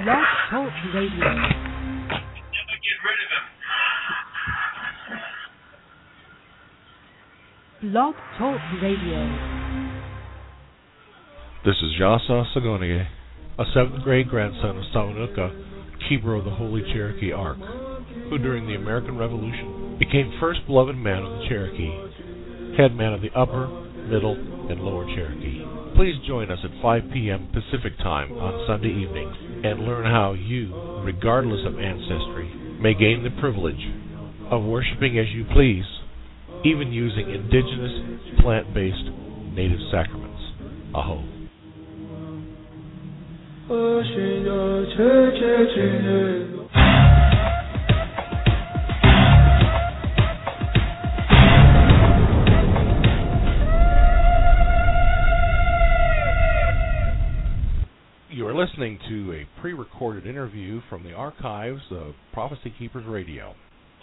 Blog Talk Radio. Never get rid of him. Blog Talk Radio. This is Yasa Sagonige, a 7th grade grandson of Saunuka, keeper of the Holy Cherokee Ark, who during the American Revolution became first beloved man of the Cherokee, head man of the Upper, Middle, and Lower Cherokee. Please join us at 5 p.m. Pacific Time on Sunday evenings and learn how you, regardless of ancestry, may gain the privilege of worshiping as you please, even using indigenous, plant-based, native sacraments. Aho. You are listening to a pre-recorded interview from the archives of Prophecy Keepers Radio.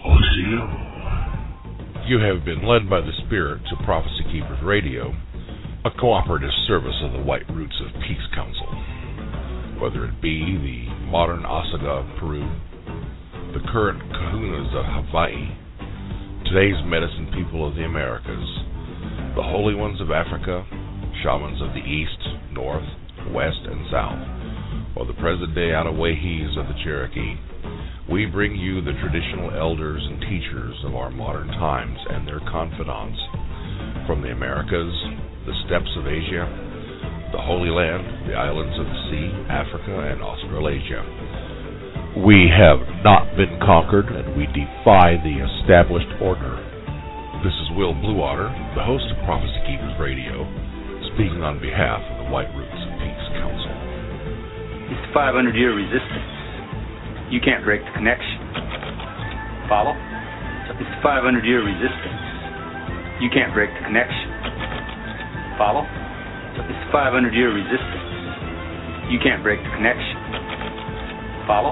You have been led by the Spirit to Prophecy Keepers Radio, a cooperative service of the White Roots of Peace Council. Whether it be the modern Osaga of Peru, the current Kahunas of Hawaii, today's medicine people of the Americas, the Holy Ones of Africa, shamans of the East, North, West, and South, or the present-day Anawahis of the Cherokee, we bring you the traditional elders and teachers of our modern times and their confidants from the Americas, the steppes of Asia, the Holy Land, the islands of the sea, Africa, and Australasia. We have not been conquered, and we defy the established order. This is Will Bluewater, the host of Prophecy Keepers Radio, speaking on behalf of the White Roots of Peace Council. It's 500-year resistance. You can't break the connection. Follow? It's 500-year resistance. You can't break the connection. Follow? It's 500-year resistance. You can't break the connection. Follow?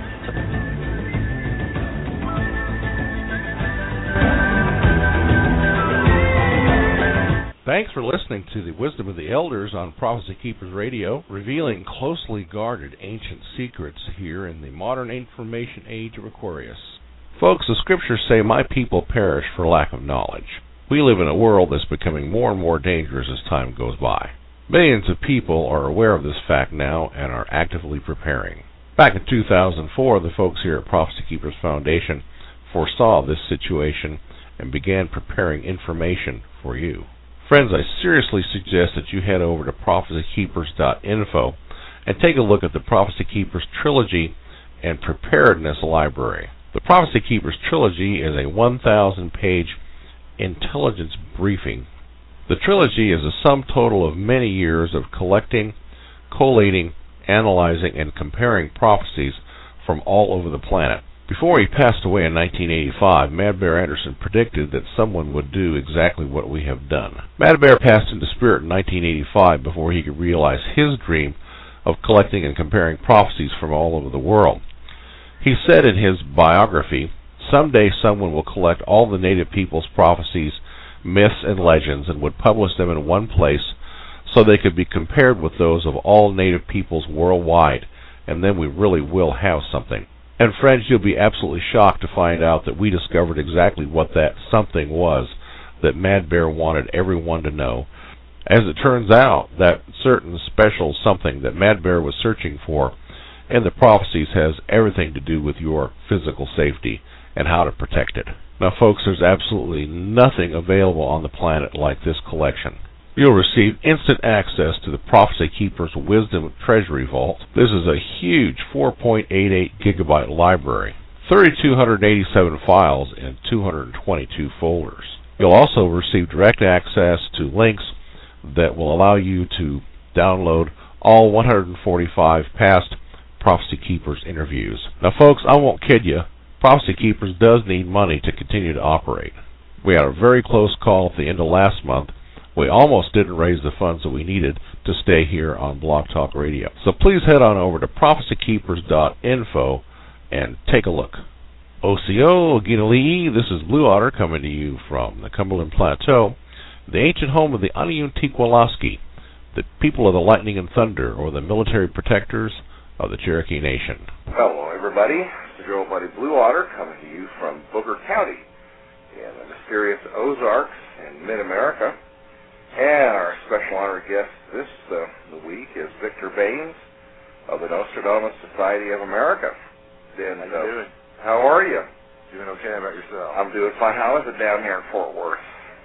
Thanks for listening to the Wisdom of the Elders on Prophecy Keepers Radio, revealing closely guarded ancient secrets here in the modern information age of Aquarius. Folks, the scriptures say, "My people perish for lack of knowledge." We live in a world that's becoming more and more dangerous as time goes by. Millions of people are aware of this fact now and are actively preparing. Back in 2004, the folks here at Prophecy Keepers Foundation foresaw this situation and began preparing information for you. Friends, I seriously suggest that you head over to prophecykeepers.info and take a look at the Prophecy Keepers Trilogy and Preparedness Library. The Prophecy Keepers Trilogy is a 1,000-page intelligence briefing. The trilogy is a sum total of many years of collecting, collating, analyzing, and comparing prophecies from all over the planet. Before he passed away in 1985, Mad Bear Anderson predicted that someone would do exactly what we have done. Mad Bear passed into spirit in 1985 before he could realize his dream of collecting and comparing prophecies from all over the world. He said in his biography, "Someday someone will collect all the native people's prophecies, myths, and legends and would publish them in one place so they could be compared with those of all native peoples worldwide, and then we really will have something." And friends, you'll be absolutely shocked to find out that we discovered exactly what that something was that Mad Bear wanted everyone to know. As it turns out, that certain special something that Mad Bear was searching for in the prophecies has everything to do with your physical safety and how to protect it. Now, folks, there's absolutely nothing available on the planet like this collection. You'll receive instant access to the Prophecy Keepers Wisdom Treasury Vault. This is a huge 4.88 gigabyte library, 3,287 files in 222 folders. You'll also receive direct access to links that will allow you to download all 145 past Prophecy Keepers interviews. Now, folks, I won't kid you. Prophecy Keepers does need money to continue to operate. We had a very close call at the end of last month. We almost didn't raise the funds that we needed to stay here on Blog Talk Radio. So please head on over to prophecykeepers.info and take a look. Osio Ginali, this is Blue Otter coming to you from the Cumberland Plateau, the ancient home of the Aniun Tikwalaski, the people of the lightning and thunder, or the military protectors of the Cherokee Nation. Hello, everybody. This is your old buddy Blue Otter coming to you from Booker County in the mysterious Ozarks in mid-America. And our special honored guest this the week is Victor Baines of the Nostradamus Society of America. And, how you doing? How are you? Doing okay. How about yourself? I'm doing fine. How is it down here in Fort Worth?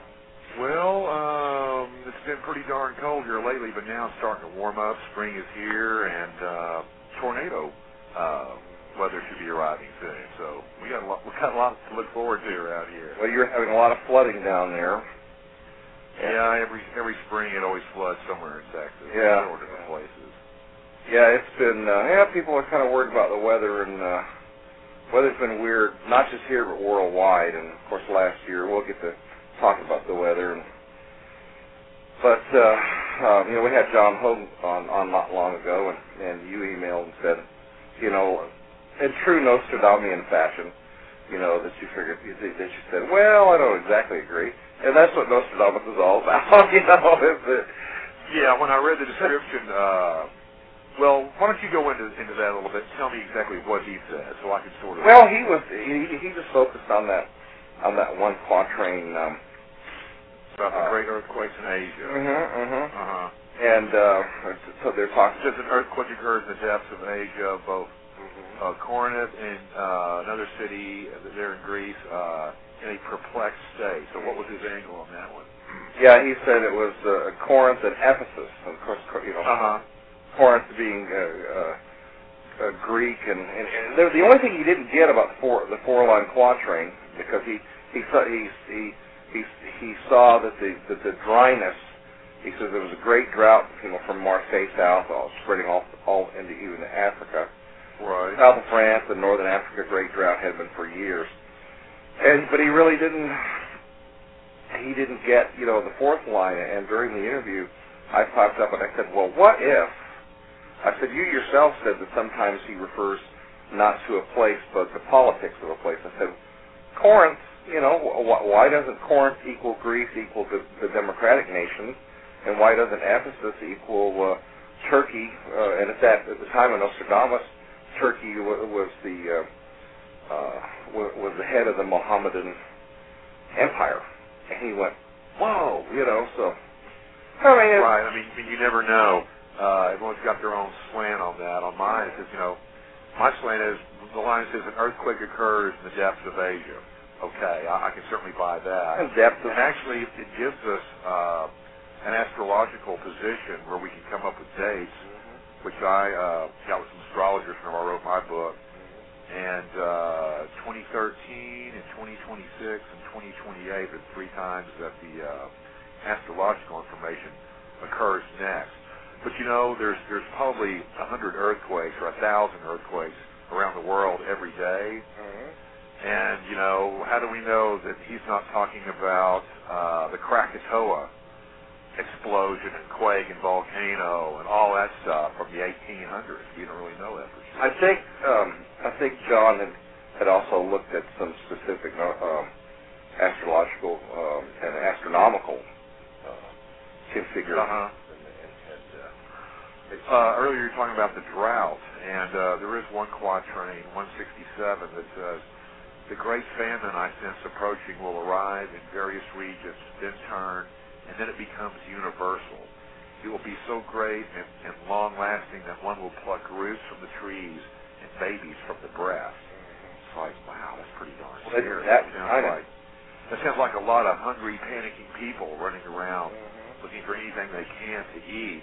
Well, it's been pretty darn cold here lately, but now it's starting to warm up. Spring is here, and tornado weather should be arriving soon. So we got a lot to look forward to around here. Well, you're having a lot of flooding down there. Yeah, every spring it always floods somewhere in Texas. Yeah, several different places. Yeah, it's been. People are kind of worried about the weather, and weather's been weird, not just here but worldwide. And of course, last year we'll get to talk about the weather. But we had John Hogue on not long ago, and you emailed and said, in true Nostradamian fashion, that you figured that you said, well, I don't exactly agree. And that's what Nostradamus is all about, Yeah, when I read the description, well, why don't you go into that a little bit? Tell me exactly what he said, so I can sort of. Well, he just focused on that one quatrain about the great earthquakes in Asia. And so they're talking. It says an earthquake occurs in the depths of Asia, both Corinth and another city there in Greece. In a perplexed state. So what was his angle on that one? Yeah, he said it was Corinth and Ephesus. Of course, Corinth being Greek, and the only thing he didn't get about the four-line quatrain, because he saw that the dryness. He says there was a great drought, from Marseille south, spreading all into even Africa. Right. South of France and northern Africa, great drought had been for years. But he really didn't. He didn't get the fourth line. And during the interview, I popped up and I said, "Well, what if?" I said, "You yourself said that sometimes he refers not to a place but the politics of a place." I said, "Corinth. Why doesn't Corinth equal Greece equal the democratic nations, and why doesn't Ephesus equal Turkey?" And at the time of Nostradamus, Turkey was the head of the Mohammedan Empire, and he went, "Whoa," so. Right. I mean, you never know. Everyone's got their own slant on that. On mine, it says, my slant is the line says an earthquake occurs in the depths of Asia. Okay, I can certainly buy that. And actually, it gives us an astrological position where we can come up with dates, which I got with some astrologers when I wrote my book. And 2013 and 2026 and 2028 are the 3 times that the astrological information occurs next. But there's probably 100 earthquakes or 1,000 earthquakes around the world every day. And how do we know that he's not talking about the Krakatoa explosion and quake and volcano and all that stuff from the 1800s? We don't really know that for sure. I think John had also looked at some specific astrological and astronomical configurations. Earlier you were talking about the drought, and there is one quatrain, 167, that says, "The great famine I sense approaching will arrive in various regions, then turn, and then it becomes universal. It will be so great and long-lasting that one will pluck roots from the trees and babies from the breast." It's like, wow, that's pretty darn scary. That sounds like a lot of hungry, panicking people running around looking for anything they can to eat.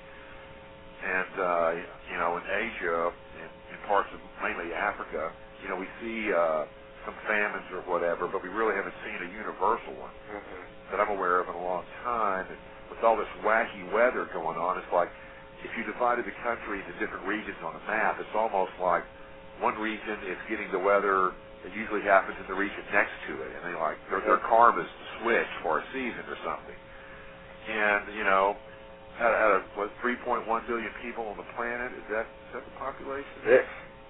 And, in Asia, in parts of mainly Africa, we see some famines or whatever, but we really haven't seen a universal one that I'm aware of in a long time. And with all this wacky weather going on, it's like if you divided the country into different regions on a map, it's almost like one region is getting the weather that usually happens in the region next to it, and their karma's switched for a season or something. And out of 3.1 billion people on the planet, is that the population?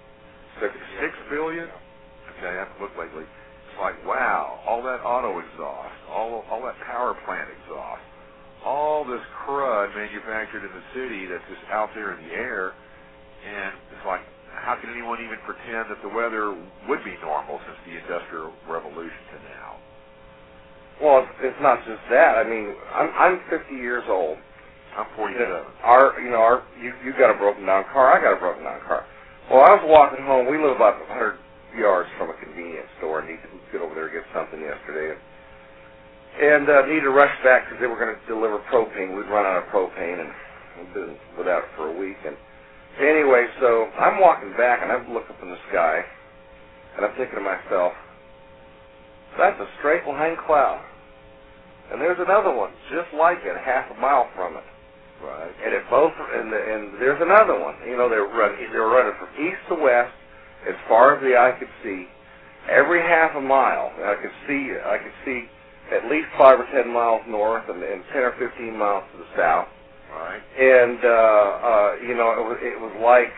6 billion. Okay, I haven't looked lately. It's like, wow, all that auto exhaust, all that power plant exhaust, all this crud manufactured in the city that's just out there in the air, and it's like how can anyone even pretend that the weather would be normal since the Industrial Revolution to now? Well, it's not just that. I mean, I'm 50 years old. I'm 47. You got a broken down car. I got a broken down car. Well, I was walking home. We live about 100 yards from a convenience store. Need to get over there and get something yesterday, and need to rush back because they were going to deliver propane. We'd run out of propane, and we've been without it for a week. And anyway, so I'm walking back, and I look up in the sky, and I'm thinking to myself, that's a straight line cloud. And there's another one just like it, half a mile from it. Right. And and there's another one. You know, they were running from east to west as far as the eye could see. Every half a mile, I could see at least 5 or 10 miles north and 10 or 15 miles to the south. Right. And it was like,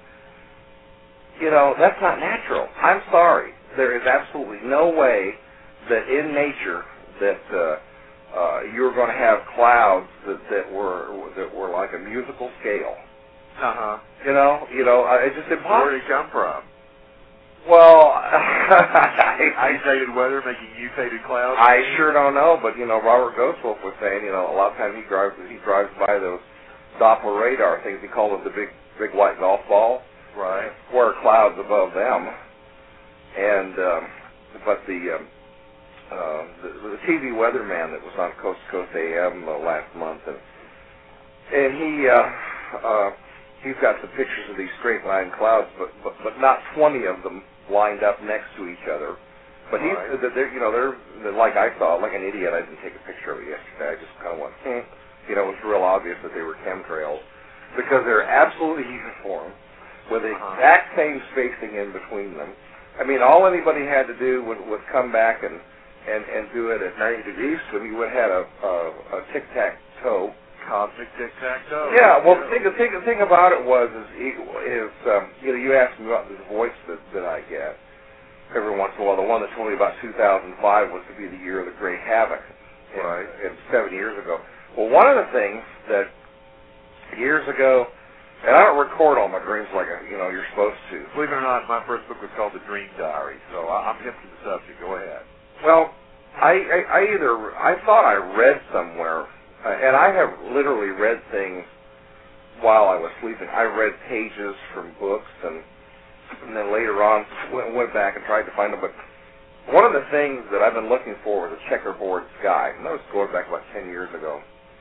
that's not natural. I'm sorry. There is absolutely no way that in nature that you were going to have clouds that were like a musical scale. It's just impossible. Where did it come from? Well, mutated weather making mutated clouds. I sure don't know, but Robert Ghostwolf was saying, a lot of times he drives by those Doppler radar things. He called them the big white golf balls. Right. Square clouds above them, and but the TV weatherman that was on Coast to Coast AM last month, and he's got some pictures of these straight line clouds, but not 20 of them lined up next to each other. But they're like I saw, like an idiot. I didn't take a picture of it yesterday. I just kind of went, it was real obvious that they were chemtrails because they're absolutely uniform with the exact same spacing in between them. I mean, all anybody had to do was come back and do it at 90 degrees, so you would have had a tic-tac-toe. Cosmic tic-tac-toe. Yeah, well, the thing about it you asked me about this voice that I get every once in a while. The one that told me about 2005 was to be the year of the Great Havoc, right? 7 years ago. Well, one of the things that years ago, and I don't record all my dreams like you're supposed to. Believe it or not, my first book was called The Dream Diary, so I'm hip to the subject. Go ahead. Well, I thought I read somewhere, and I have literally read things while I was sleeping. I read pages from books, and then later on went back and tried to find them. But one of the things that I've been looking for was a checkerboard sky, and that was going back about 10 years ago.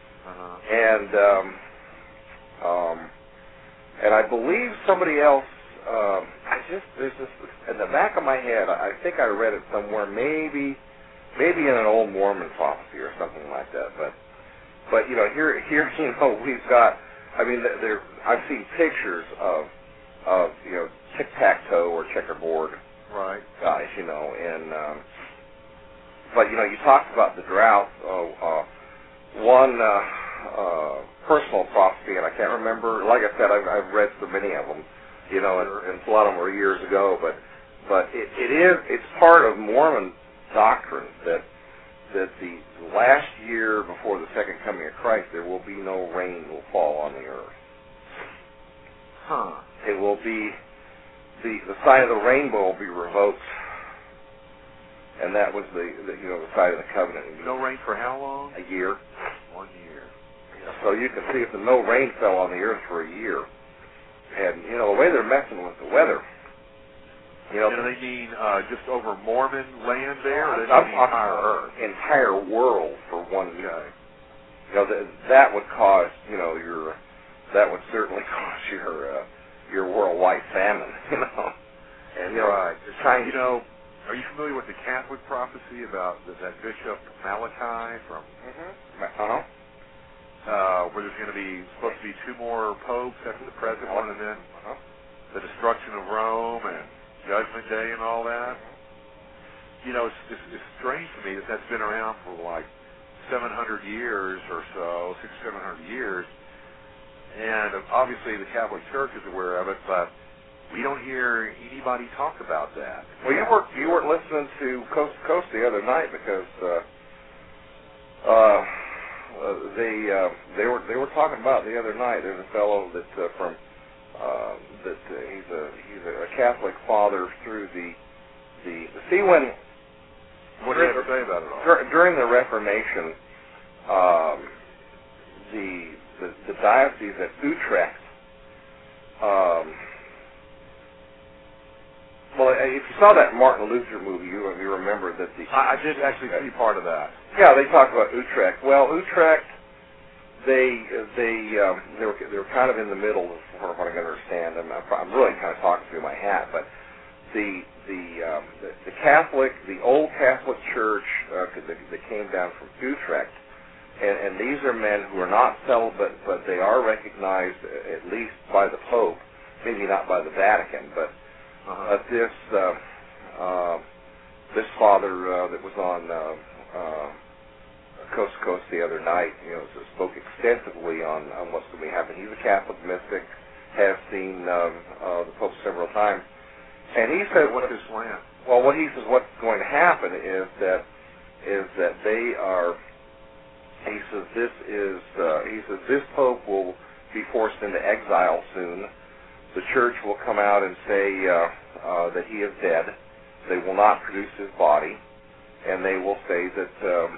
And I believe somebody else. There's this in the back of my head. I think I read it somewhere, maybe in an old Mormon prophecy or something like that. But here we've got. I mean, I've seen pictures of tic-tac-toe or checkerboard right guys, and but you talked about the drought. One personal prophecy, and I can't remember. Like I said, I've read so many of them, and a lot of them were years ago. But it's part of Mormon doctrine that the last year before the second coming of Christ, there will be no rain will fall on the earth. It will be the sign of the rainbow will be revoked, and that was the sign of the covenant. No rain for how long? A year. 1 year. So you can see if the no rain fell on the earth for a year, and the way they're messing with the weather. Do they mean just over Mormon land there, or I'm the entire Earth? Entire world for 1 year. That would cause that would certainly cause your worldwide famine. And right. Chinese. Are you familiar with the Catholic prophecy about that Bishop Malachi from? Where there's going to be supposed to be 2 more popes after the present one, and then the destruction of Rome and Judgment Day and all that. It's strange to me that that's been around for like 700 years or so, 600-700 years, and obviously the Catholic Church is aware of it, but we don't hear anybody talk about that. Well, you weren't listening to Coast to Coast the other night because they were talking about the other night. There's a fellow that from that he's a Catholic father through the see when. What do you have to say about it all? During the Reformation, the diocese at Utrecht. Well, if you saw that Martin Luther movie, you remember that I did actually see part of that. Yeah, they talked about Utrecht. Well, Utrecht, they were kind of in the middle of what I can understand. I'm really kind of talking through my hat, but the Catholic, the old Catholic Church that came down from Utrecht, and these are men who are not celibate, but they are recognized at least by the Pope, maybe not by the Vatican, but this father that was on Coast to Coast the other night, spoke extensively on what's going to be happening. He's a Catholic mystic, has seen the Pope several times. And he said, "What's his plan?" Well, what he says, what's going to happen is that they are. He says this Pope will be forced into exile soon. The Church will come out and say that he is dead. They will not produce his body, and they will say that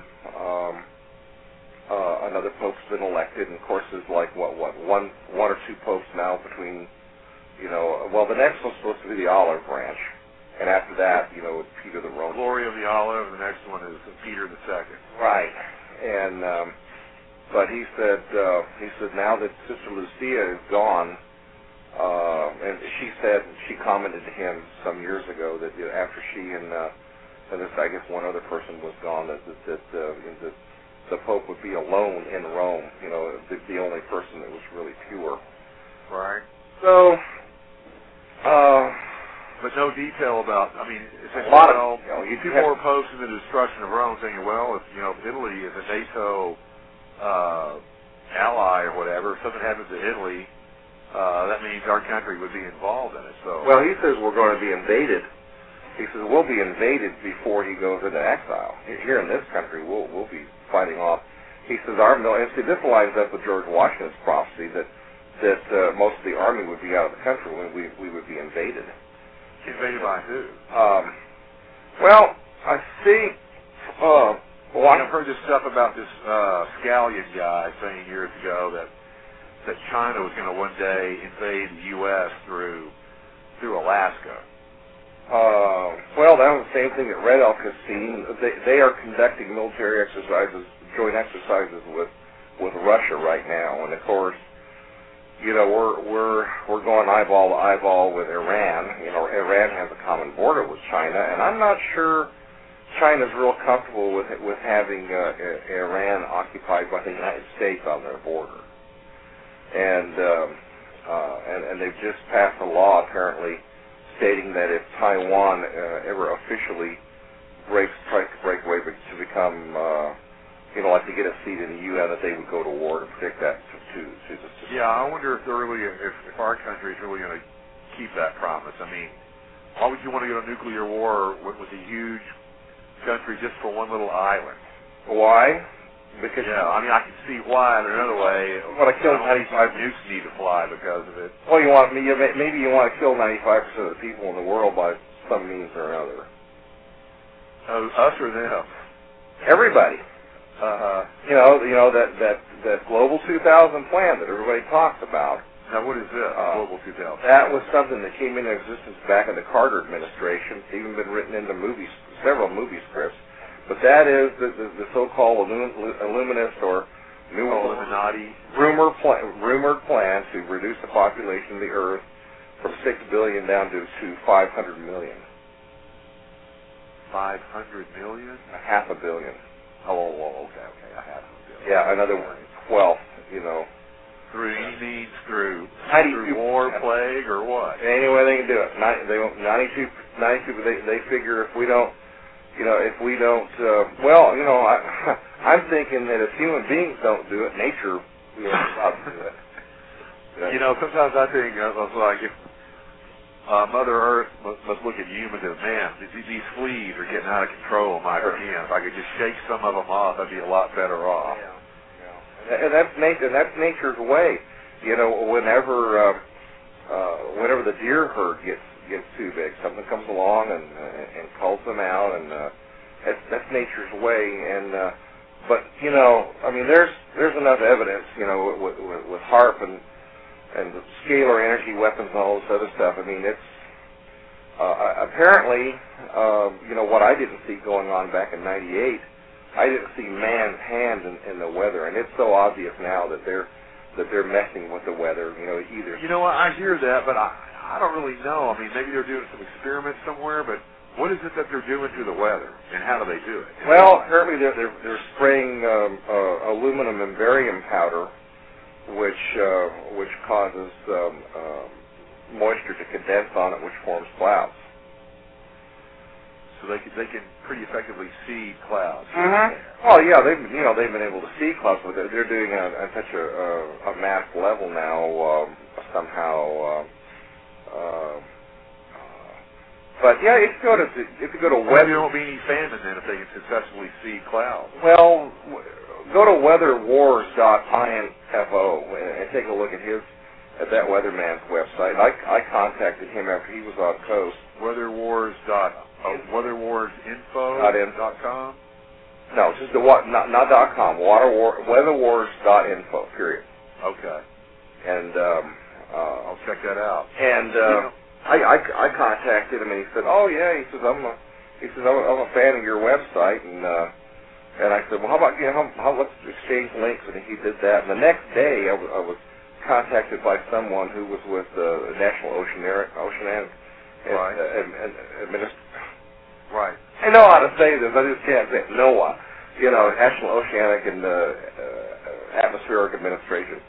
another Pope's been elected. And of course, there's like one or two popes now between. Well, the next one's supposed to be the Olive Branch, and after that, it's Peter the Roman. Glory of the Olive. The next one is Peter the Second. Right, and but he said now that Sister Lucia is gone, and she commented to him some years ago that after she and this, I guess one other person was gone, that the Pope would be alone in Rome. The only person that was really pure. Right. So. But no detail about. I mean, a lot of two more popes in the destruction of Rome, thinking, well, if Italy is a NATO ally or whatever, if something happens to Italy, that means our country would be involved in it. So. Well, he says we're going to be invaded. He says we'll be invaded before he goes into exile. Here in this country, we'll be fighting off. He says our military. See, this lines up with George Washington's prophecy that most of the army would be out of the country when we would be invaded. Invaded by who? Well, I see. I've heard this stuff about this Scallion guy saying years ago that China was going to one day invade the U.S. through Alaska. Well, that was the same thing that Red Elk has seen. They are conducting military exercises, joint exercises with Russia right now, and of course. We're going eyeball to eyeball with Iran. Iran has a common border with China, and I'm not sure China's real comfortable with having Iran occupied by the United States on their border. And they've just passed a law apparently stating that if Taiwan ever officially tries to break away to become like to get a seat in the UN, that they would go to war to protect that to Yeah, I wonder if our country is really going to keep that promise. I mean, why would you want to go to nuclear war with a huge country just for one little island? Why? Because I mean, I can see why. But another way, want to kill 95 nukes need to fly because of it. Well, maybe you want to kill 95% of the people in the world by some means or another. Us or them? Everybody. That Global 2000 plan that everybody talks about. Now, what is this, Global 2000? That was something that came into existence back in the Carter administration. It's even been written into several movie scripts. But that is the so-called Illuminist or New Illuminati rumored plan to reduce the population of the Earth from 6 billion down to 500 million. 500 million? Half a billion. Oh, okay, a half a billion. Yeah, another 12th, Through any means, through war, plague, or what? Any way they can do it. 92, but they figure if we don't, I'm thinking that if human beings don't do it, nature will stop to do it. Sometimes I think, like, if Mother Earth must look at humans as, man, these fleas are getting out of control in my skin. If I could just shake some of them off, I'd be a lot better off. Yeah. And that's nature's way. Whenever whenever the deer herd gets too big, something comes along and calls them out, and that's nature's way. And but I mean, there's enough evidence, with HAARP and the scalar energy weapons and all this other stuff. I mean, it's apparently, what I didn't see going on back in '98. I didn't see man's hand in the weather, and it's so obvious now that they're messing with the weather. Either. I hear that, but I don't really know. I mean, maybe they're doing some experiments somewhere, but what is it that they're doing to the weather, and how do they do it? Well, apparently they're spraying aluminum and barium powder, which causes moisture to condense on it, which forms clouds. So they can pretty effectively see clouds. Mm-hmm. Well, yeah, they've been able to see clouds, but they're doing it at such a mass level now somehow. But yeah, if you go to weather, there won't be any famine then if they can successfully see clouds. Well, go to weatherwars.info and take a look at that weatherman's website. I contacted him after he was on coast. Weatherwarsinfo.com? No, just not .com. Weatherwars.info. Period. Okay. And I'll check that out. And I contacted him, and he said, "Oh yeah," he says, "I'm a fan of your website," and I said, "Well, how about let's exchange links?" And he did that. And the next day, I was contacted by someone who was with the National Oceanic Right. I know how to say this. I just can't say it. NOAA, National Oceanic and Atmospheric Administration.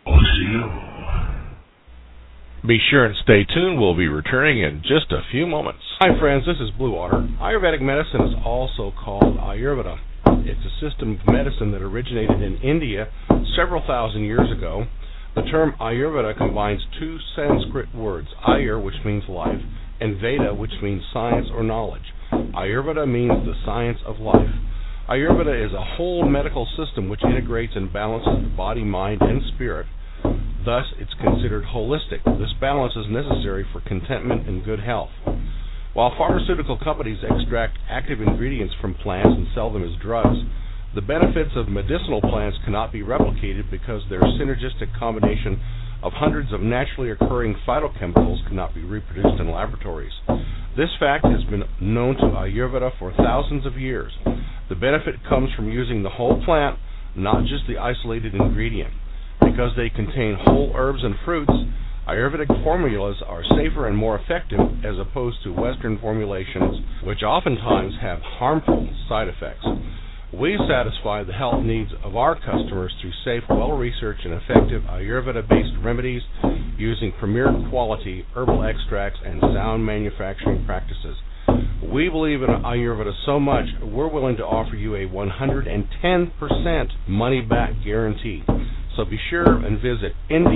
Be sure and stay tuned. We'll be returning in just a few moments. Hi, friends. This is Blue Water. Ayurvedic medicine is also called Ayurveda. It's a system of medicine that originated in India several thousand years ago. The term Ayurveda combines two Sanskrit words, Ayur, which means life, and Veda, which means science or knowledge. Ayurveda means the science of life. Ayurveda is a whole medical system which integrates and balances the body, mind, and spirit. Thus, it's considered holistic. This balance is necessary for contentment and good health. While pharmaceutical companies extract active ingredients from plants and sell them as drugs, the benefits of medicinal plants cannot be replicated because their synergistic combination of hundreds of naturally occurring phytochemicals cannot be reproduced in laboratories. This fact has been known to Ayurveda for thousands of years. The benefit comes from using the whole plant, not just the isolated ingredient. Because they contain whole herbs and fruits, Ayurvedic formulas are safer and more effective as opposed to Western formulations, which oftentimes have harmful side effects. We satisfy the health needs of our customers through safe, well-researched, and effective Ayurveda-based remedies using premier quality herbal extracts and sound manufacturing practices. We believe in Ayurveda so much, we're willing to offer you a 110% money-back guarantee. So be sure and visit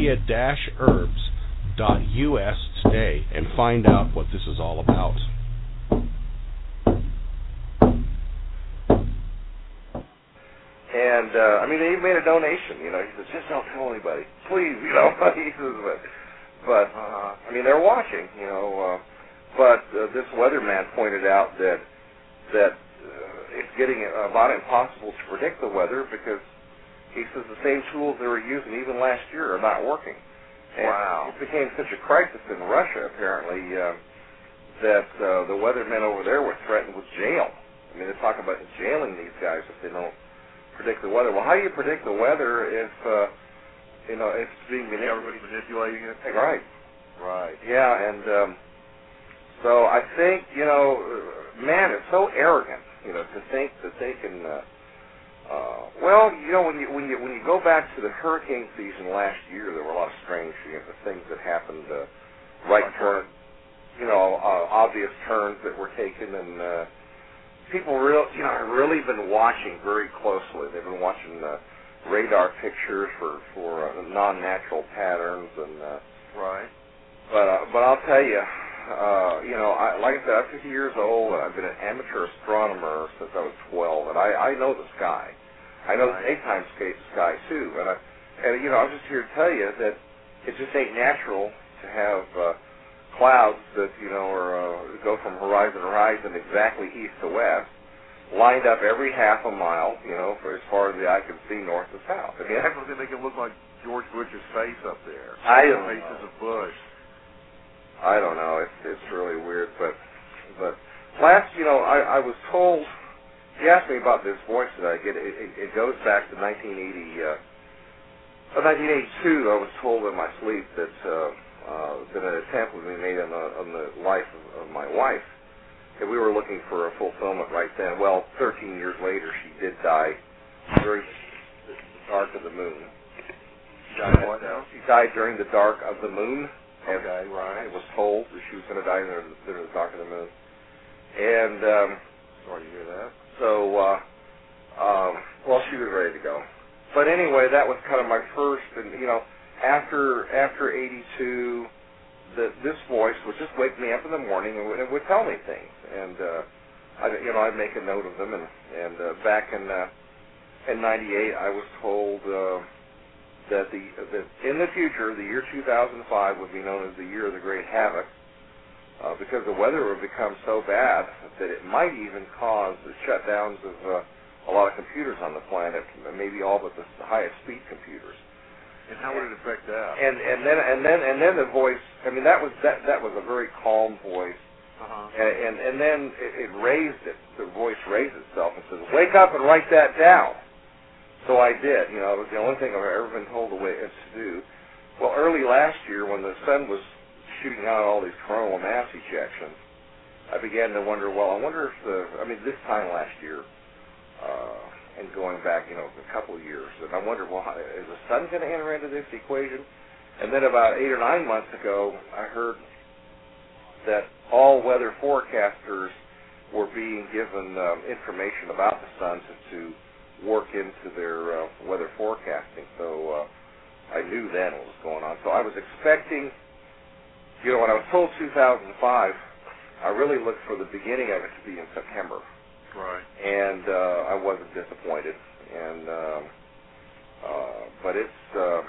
india-herbs.us today and find out what this is all about. And, he made a donation, he says, just don't tell anybody, please, he says, but they're watching, but this weatherman pointed out that it's getting about impossible to predict the weather because he says the same tools they were using even last year are not working. And wow. It became such a crisis in Russia, apparently, that the weathermen over there were threatened with jail. They're talking about jailing these guys if they don't predict the weather. Well, how do you predict the weather if it's being manipulated? Everybody's manipulating it. Right. Yeah, and so I think man, it's so arrogant, to think that they can. When you go back to the hurricane season last year, there were a lot of strange things that happened. Right turn, obvious turns that were taken, and people have really been watching very closely. They've been watching radar pictures for non-natural patterns, and right. But I'll tell you, like I said, I'm 50 years old, and I've been an amateur astronomer since I was 12, and I know the sky. I know the daytime sky too, and I'm just here to tell you that it just ain't natural to have clouds that, go from horizon to horizon exactly east to west, lined up every half a mile, for as far as the eye can see, north to south. I mean, they make it look like George Bush's face up there. Faces of Bush. I don't know. It's really weird, but last, I was told. He asked me about this voice that I get. It goes back to 1982. I was told in my sleep that an attempt was being made on the life of my wife, and we were looking for a fulfillment right then. Well, 13 years later, she did die during the dark of the moon. She died what now? She died during the dark of the moon. Okay, right. I was told that she was going to die during the dark of the moon. And sorry to hear that. So, well, she was ready to go. But anyway, that was kind of my first, and after 82, this voice would just wake me up in the morning and it would tell me things, and I'd make a note of them. And back in '98, I was told that in the future, the year 2005 would be known as the year of the Great Havoc. Because the weather would become so bad that it might even cause the shutdowns of a lot of computers on the planet, maybe all but the highest speed computers. And how would it affect that? And then the voice. I mean, that was a very calm voice. Uh-huh. And then it raised it. The voice raised itself and says, "Wake up and write that down." So I did. It was the only thing I've ever been told to do. Well, early last year, when the sun was shooting out all these coronal mass ejections, I began to wonder, I wonder if this time last year, and going back, a couple of years, and I wondered, is the sun going to enter into this equation? And then about 8 or 9 months ago, I heard that all weather forecasters were being given information about the sun to work into their weather forecasting. So I knew then what was going on. So I was expecting. When I was told 2005, I really looked for the beginning of it to be in September. Right. And I wasn't disappointed. And but it's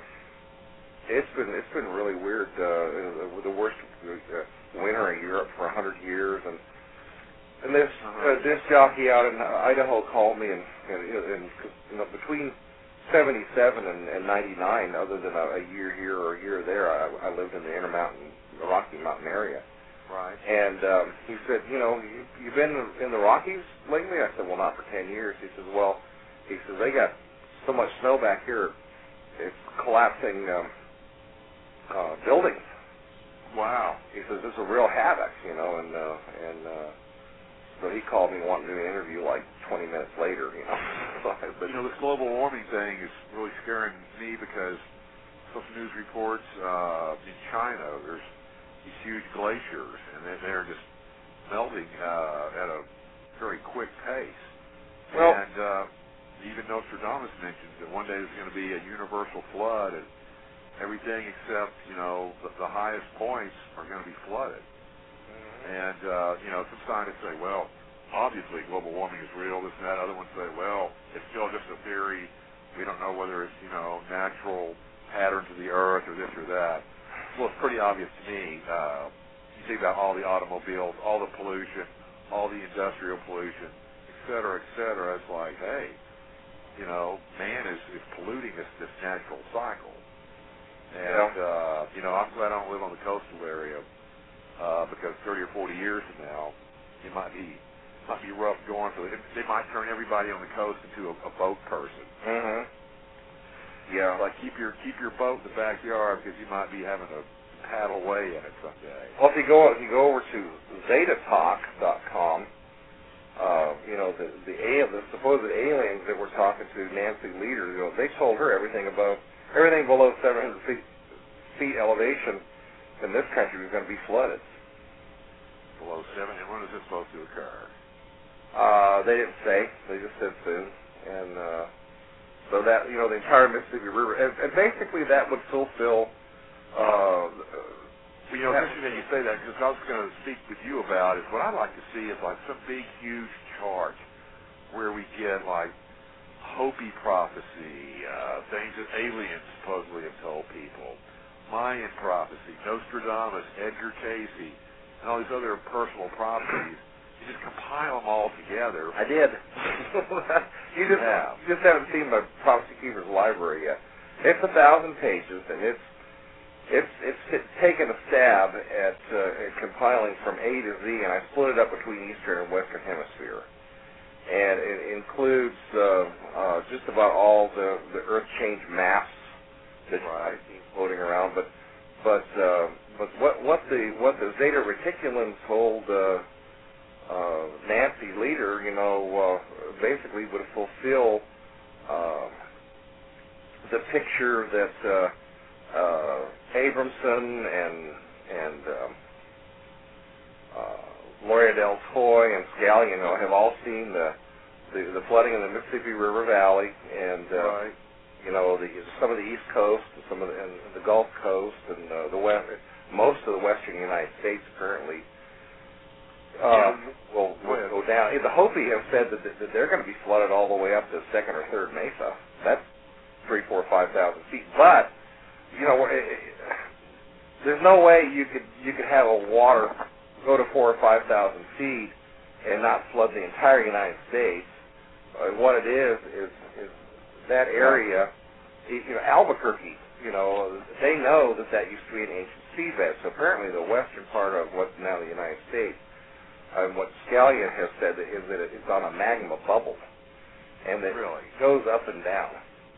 been really weird. The worst winter in Europe for 100 years, and this disc jockey out in Idaho called me, and between 77 and 99, other than a year here or a year there, I lived in the Rocky Mountain area. Right. And he said, you've been in the Rockies lately? I said, well, not for 10 years. He says, they got so much snow back here, it's collapsing buildings. Wow. He says, it's a real havoc, and so he called me wanting to do an interview like 20 minutes later, But, this global warming thing is really scaring me because some news reports in China, there's these huge glaciers, and they're just melting at a very quick pace. Well, and even Nostradamus mentions that one day there's going to be a universal flood, and everything except, the highest points are going to be flooded. And, some scientists say, well, obviously global warming is real, this and that. Other ones say, well, it's still just a theory. We don't know whether it's, natural patterns of the earth or this or that. Well, it's pretty obvious to me. You think about all the automobiles, all the pollution, all the industrial pollution, et cetera, et cetera. It's like, hey, man is polluting this natural cycle. And, I'm glad I don't live on the coastal area because 30 or 40 years from now, it might be rough going for it. They might turn everybody on the coast into a boat person. Mm-hmm. Yeah. Like keep your boat in the backyard because you might be having to paddle away in it someday. Well, if you go over to ZetaTalk.com, the supposed aliens that were talking to Nancy Lieder, they told her everything below 700 feet elevation in this country was going to be flooded. Below 7, and when is this supposed to occur? They didn't say. They just said soon, and so that the entire Mississippi River, and basically that would fulfill. It's interesting that you say that because I was going to speak with you about is what I'd like to see is like some big, huge chart where we get like Hopi prophecy, things that aliens supposedly have told people, Mayan prophecy, Nostradamus, Edgar Cayce, and all these other personal prophecies. You just compile them all together. I did. You just haven't seen my Prophecy Keepers library yet. It's 1,000 pages, and it's taken a stab at compiling from A to Z, and I split it up between Eastern and Western Hemisphere. And it includes just about all the Earth change maps that I've seen floating around. But what the Zeta Reticulans told Nancy Leader, basically would fulfill the picture that Abramson and Gloria del Toy and Scallion have all seen the flooding in the Mississippi River Valley and some of the East Coast and the Gulf Coast and the West, most of the Western United States apparently will go down. The Hopi have said that they're going to be flooded all the way up to 2nd or 3rd Mesa. That's 3,000, 4,000, 5,000 feet. But there's no way you could have a water go to 4,000 or 5,000 feet and not flood the entire United States. What it is that area, Albuquerque. They know that used to be an ancient seabed. So apparently, the western part of what's now the United States. What Scallion has said is that it's on a magma bubble, and that it goes up and down.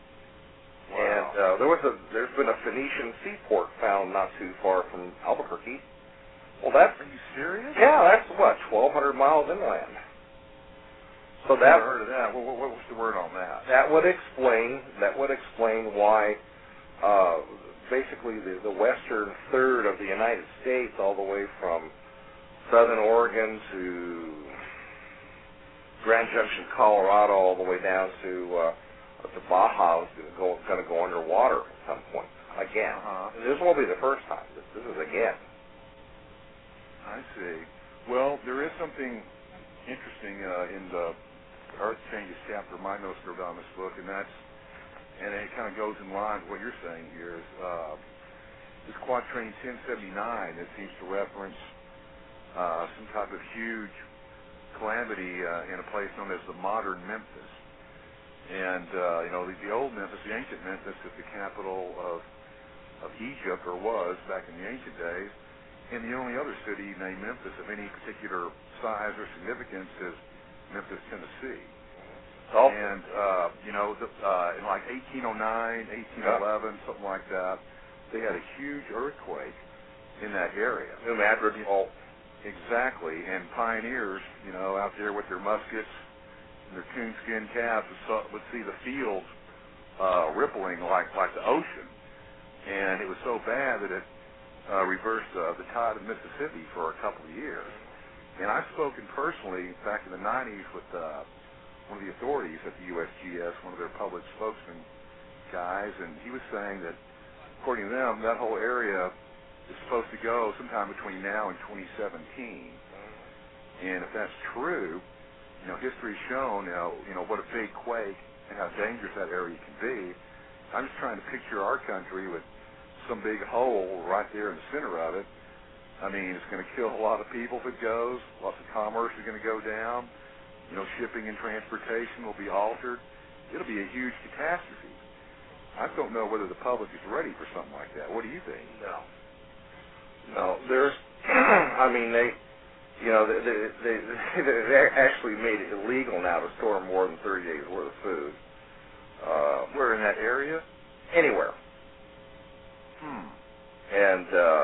Wow. And there's been a Phoenician seaport found not too far from Albuquerque. Well, are you serious? Yeah, that's 1,200 miles inland. So I've never heard of that. What was the word on that? That would explain why basically the western third of the United States, all the way from southern Oregon to Grand Junction, Colorado, all the way down to Baja, is going to go underwater at some point again. This won't be the first time. This is again. I see. Well, there is something interesting in the Earth Changes chapter of my Nostradamus book, and it kind of goes in line with what you're saying here. Is this quatrain 1079 that seems to reference some type of huge calamity in a place known as the modern Memphis. And the old Memphis, the ancient Memphis, is the capital of Egypt, or was back in the ancient days. And the only other city named Memphis of any particular size or significance is Memphis, Tennessee. And in like 1809, 1811, something like that, they had a huge earthquake in that area. New Madrid fault. Exactly, and pioneers, out there with their muskets and their coonskin caps would see the fields rippling like the ocean, and it was so bad that it reversed the tide of Mississippi for a couple of years. And I've spoken personally back in the 90s with one of the authorities at the USGS, one of their public spokesman guys, and he was saying that, according to them, that whole area is supposed to go sometime between now and 2017. And if that's true, history's shown, what a big quake and how dangerous that area can be. I'm just trying to picture our country with some big hole right there in the center of it. I mean, it's going to kill a lot of people if it goes. Lots of commerce is going to go down. Shipping and transportation will be altered. It'll be a huge catastrophe. I don't know whether the public is ready for something like that. What do you think? No, there's, they actually made it illegal now to store more than 30 days worth of food. Where in that area? Anywhere. And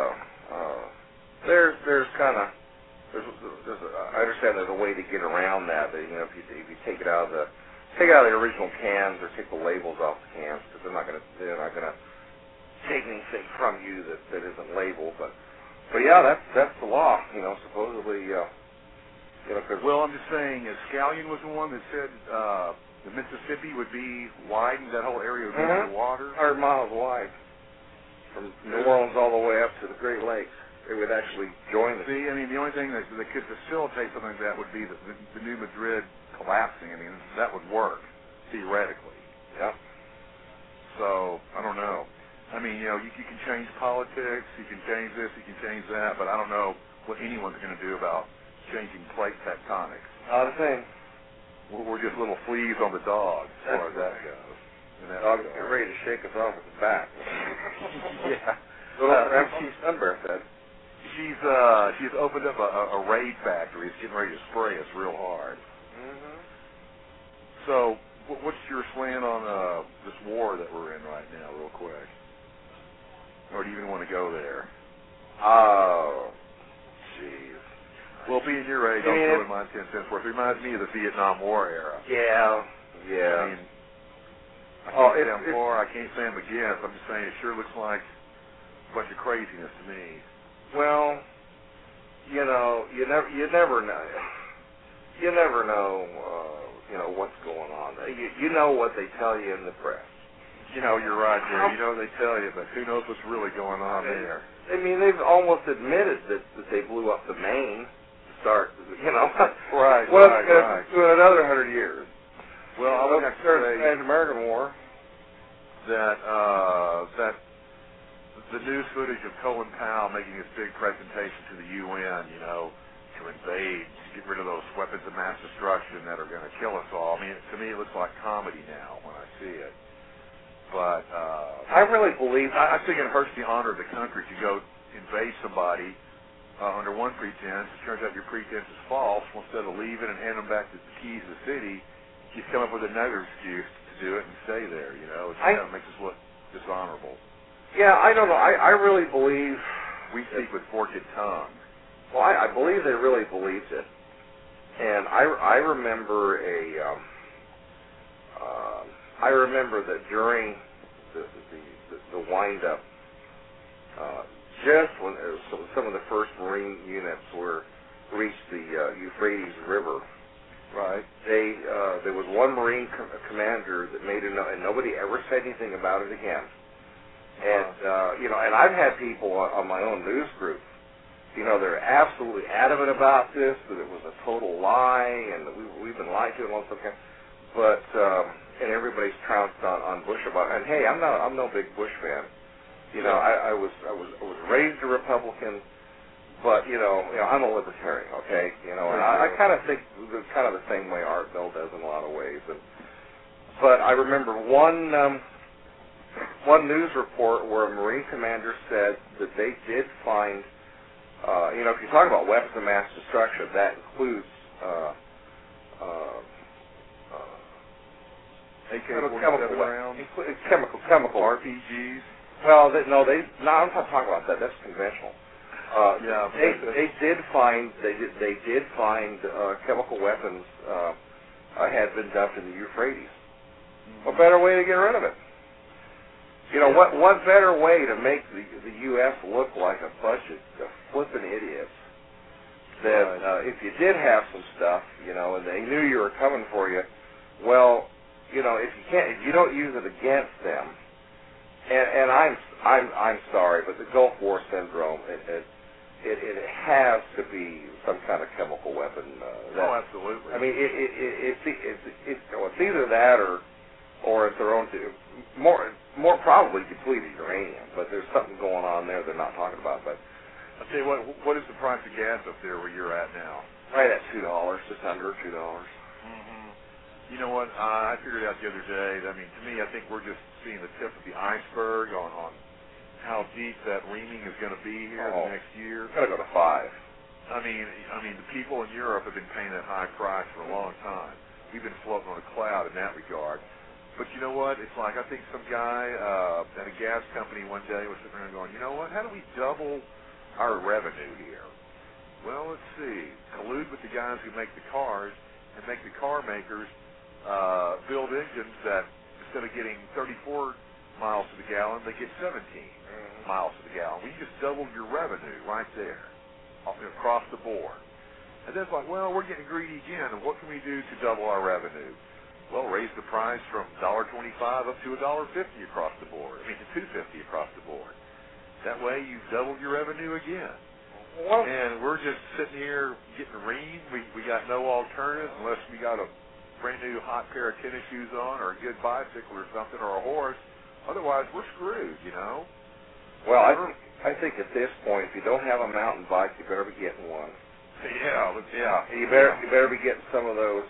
I understand there's a way to get around that. If you take it out of the original cans or take the labels off the cans, because they're not gonna take anything from you that isn't labeled. But yeah, that's the law. Supposedly. Well, I'm just saying, Scallion was the one that said the Mississippi would be widened. That whole area would be underwater. 100 miles wide, from New Orleans all the way up to the Great Lakes. It would actually join the... See, the only thing that could facilitate something like that would be the New Madrid collapsing. That would work, theoretically. Yeah. So, I don't know. I mean, you know, you can change politics, you can change this, you can change that, but I don't know what anyone's going to do about changing plate tectonics. Not a thing. We're just little fleas on the dog as far as that goes. The dog's getting ready to shake us off with his back. Yeah. She's Sunbear said. She's opened up a raid factory. It's getting ready to spray us real hard. Mm-hmm. So, what's your slant on this war that we're in right now, real quick? Or do you even want to go there? Oh, jeez. Well, being your age, I'm throwing my 10 cents worth. It reminds me of the Vietnam War era. Yeah. I mean, I can't say I'm for, I can't say I'm against. I'm just saying it sure looks like a bunch of craziness to me. Well, you know, you never know. You never know, what's going on. You know what they tell you in the press. You know, you're right there. You know they tell you, but who knows what's really going on there. I mean, they've almost admitted that they blew up the main to start, Right, well, right. To another 100 years. Well, I would have to say the American War. That the news footage of Colin Powell making his big presentation to the UN, to invade, to get rid of those weapons of mass destruction that are going to kill us all. I mean, to me, it looks like comedy now when I see it. But I really believe. I think it hurts the honor of the country to go invade somebody under one pretense. It turns out your pretense is false. Well, instead of leaving and handing them back the keys to the city, you come up with another excuse to do it and stay there. It kind of makes us look dishonorable. Yeah, I don't know. I really believe we speak with forked tongue. Well, I believe they really believed it, and I remember I remember that during the wind-up, just when some of the first Marine units reached the Euphrates River, right? There was one Marine commander that made a note, and nobody ever said anything about it again. And and I've had people on my own news group, they're absolutely adamant about this, that it was a total lie, and that we've been lied to and all stuff. But and everybody's trounced on Bush about it. And hey, I'm no big Bush fan. I was raised a Republican, but I'm a libertarian. Okay, and I kind of think kind of the same way Art Bell does in a lot of ways. But I remember one news report where a Marine commander said that they did find, if you talk about weapons of mass destruction, that includes AK-47 rounds, chemical RPGs. Well, I'm not talking about that. That's conventional. They did find chemical weapons had been dumped in the Euphrates. Mm-hmm. What better way to get rid of it? What better way to make the U.S. look like a bunch of flippin' idiots that if you did have some stuff, and they knew you were coming for you, well, if you don't use it against them, and I'm sorry, but the Gulf War syndrome, it has to be some kind of chemical weapon. Absolutely. I mean, it's either that or it's their own. More probably depleted uranium, but there's something going on there they're not talking about. But I'll tell you what is the price of gas up there where you're at now? Right at $2, just under $2. Mm-hmm. You know what? I figured out the other day. I mean, to me, I think we're just seeing the tip of the iceberg on how deep that reaming is going to be here the next year. It's going to go to 5. I mean, the people in Europe have been paying that high price for a long time. We've been floating on a cloud in that regard. But you know what? It's like I think some guy at a gas company one day was sitting around going, you know what? How do we double our revenue here? Well, let's see. Collude with the guys who make the cars and make the car makers build engines that instead of getting 34 miles to the gallon, they get 17 miles to the gallon. We just doubled your revenue right there, across the board. And then it's like, well, we're getting greedy again, and what can we do to double our revenue? Well, raise the price from $1.25 up to $1.50 across the board. I mean, to $2.50 across the board. That way, you've doubled your revenue again. Well, and we're just sitting here getting reamed. We got no alternative unless we got a brand new hot pair of tennis shoes on, or a good bicycle or something, or a horse. Otherwise, we're screwed, you know? Well, I think at this point, if you don't have a mountain bike, you better be getting one. Yeah. You better be getting some of those.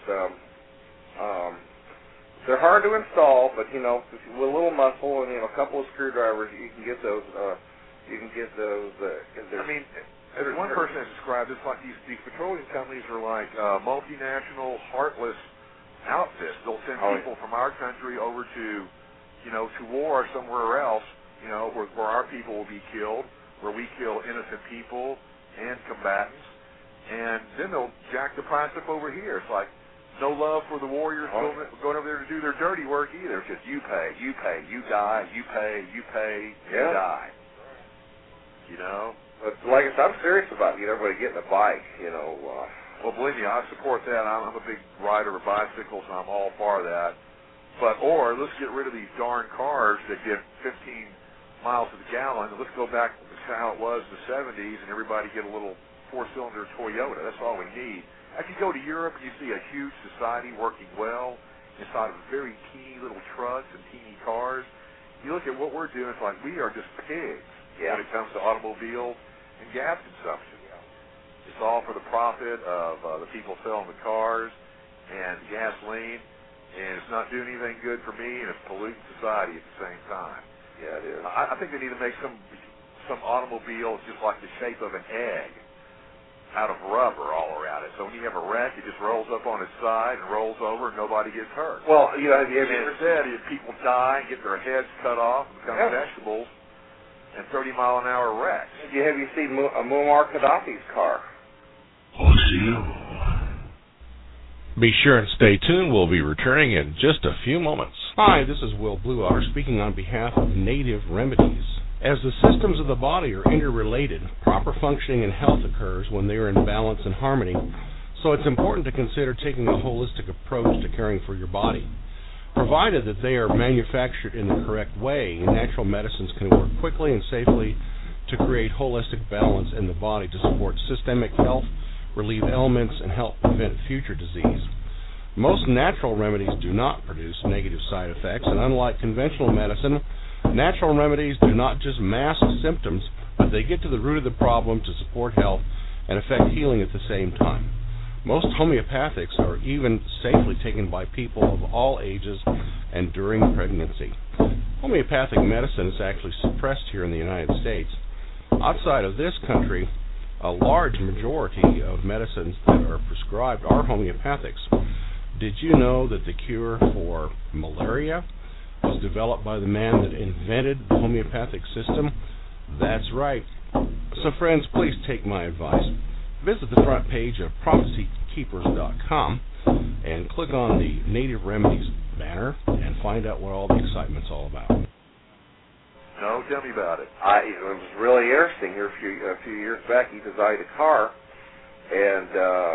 They're hard to install, but with a little muscle and a couple of screwdrivers, you can get those. I mean, as one person has described, it's like these petroleum companies are like multinational, heartless outfits. They'll send people from our country over to war somewhere else, where our people will be killed, where we kill innocent people and combatants, and then they'll jack the price up over here. It's like no love for the warriors going over there to do their dirty work either. It's just you pay, you die, you pay, you die. But like I said, I'm serious about everybody getting a bike. Well, believe me, I support that. I'm a big rider of bicycles, and I'm all for that. Or let's get rid of these darn cars that get 15 miles to the gallon. Let's go back to how it was in the 70s, and everybody get a little four-cylinder Toyota. That's all we need. If you go to Europe, you see a huge society working well inside of very teeny little trucks and teeny cars. You look at what we're doing, it's like we are just pigs when it comes to automobiles and gas consumption. It's all for the profit of the people selling the cars and gasoline, and it's not doing anything good for me, and it's polluting society at the same time. Yeah, it is. I think they need to make some automobiles just like the shape of an egg out of rubber all around it. So when you have a wreck, it just rolls up on its side and rolls over, and nobody gets hurt. Well, instead, if people die and get their heads cut off and become vegetables, and 30-mile-an-hour wrecks. Have you seen Muammar Gaddafi's car? Be sure and stay tuned. We'll be returning in just a few moments. Hi, this is Will Blue Otter speaking on behalf of Native Remedies. As the systems of the body are interrelated, proper functioning and health occurs when they are in balance and harmony, so it's important to consider taking a holistic approach to caring for your body. Provided that they are manufactured in the correct way, natural medicines can work quickly and safely to create holistic balance in the body to support systemic health, relieve ailments, and help prevent future disease. Most natural remedies do not produce negative side effects, and unlike conventional medicine, natural remedies do not just mask symptoms, but they get to the root of the problem to support health and affect healing at the same time. Most homeopathics are even safely taken by people of all ages and during pregnancy. Homeopathic medicine is actually suppressed here in the United States. Outside of this country, a large majority of medicines that are prescribed are homeopathics. Did you know that the cure for malaria was developed by the man that invented the homeopathic system? That's right. So friends, please take my advice. Visit the front page of prophecykeepers.com and click on the Native Remedies banner and find out what all the excitement's all about. No, tell me about it. It was really interesting. Here a few years back, he designed a car, and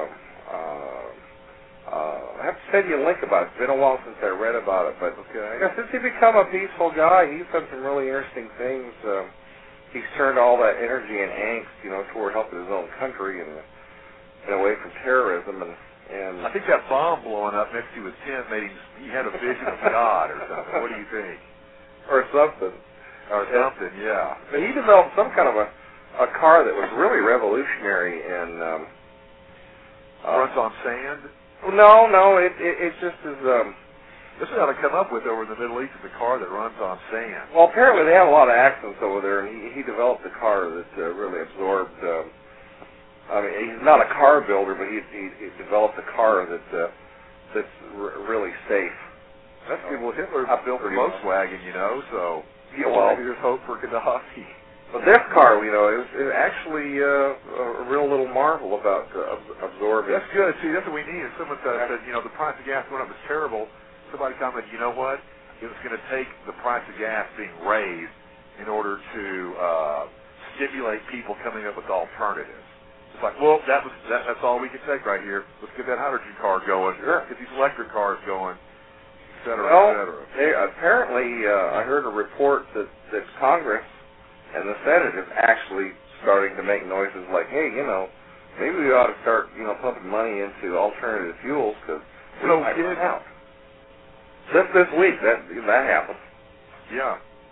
I have to send you a link about it. It's been a while since I read about it, but since he's become a peaceful guy, he's done some really interesting things. He's turned all that energy and angst, toward helping his own country and away from terrorism. And I think that bomb blowing up next to his tent made him. He had a vision of God or something. What do you think? Or something. Yeah. But he developed some kind of a car that was really revolutionary and runs on sand. No, it just is. This is how to come up with over in the Middle East is a car that runs on sand. Well, apparently they have a lot of accidents over there, and he developed a car that really absorbed. He's not a car builder, but he developed a car that's really safe. That's good. Well, Hitler built a Volkswagen, so maybe there's hope for Gaddafi. But this car, it was actually a real little marvel about absorbing. That's good. See, that's what we need. Someone said, the price of gas went up was terrible. Somebody commented, you know what? It was going to take the price of gas being raised in order to stimulate people coming up with alternatives. It's like, well, that's all we can take right here. Let's get that hydrogen car going. Sure. Get these electric cars going, et cetera, et cetera. Apparently, I heard a report that Congress and the Senate is actually starting to make noises like, hey, maybe we ought to start, pumping money into alternative fuels because we might run out. Just this week, that happened. Yeah.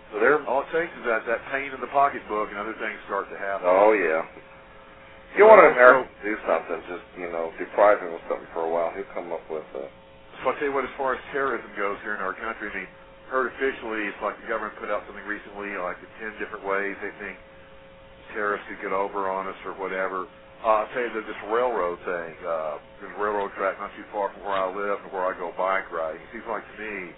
So they're... All it takes is that pain in the pocketbook and other things start to happen. Oh, yeah. You want an American to do something, just, deprive him of something for a while. He'll come up with a... So I'll tell you what, as far as terrorism goes here in our country, I mean, heard officially, it's like the government put out something recently, like 10 different ways they think terrorists could get over on us or whatever. I'll tell you that this railroad thing, there's a railroad track not too far from where I live and where I go bike riding. It seems like to me,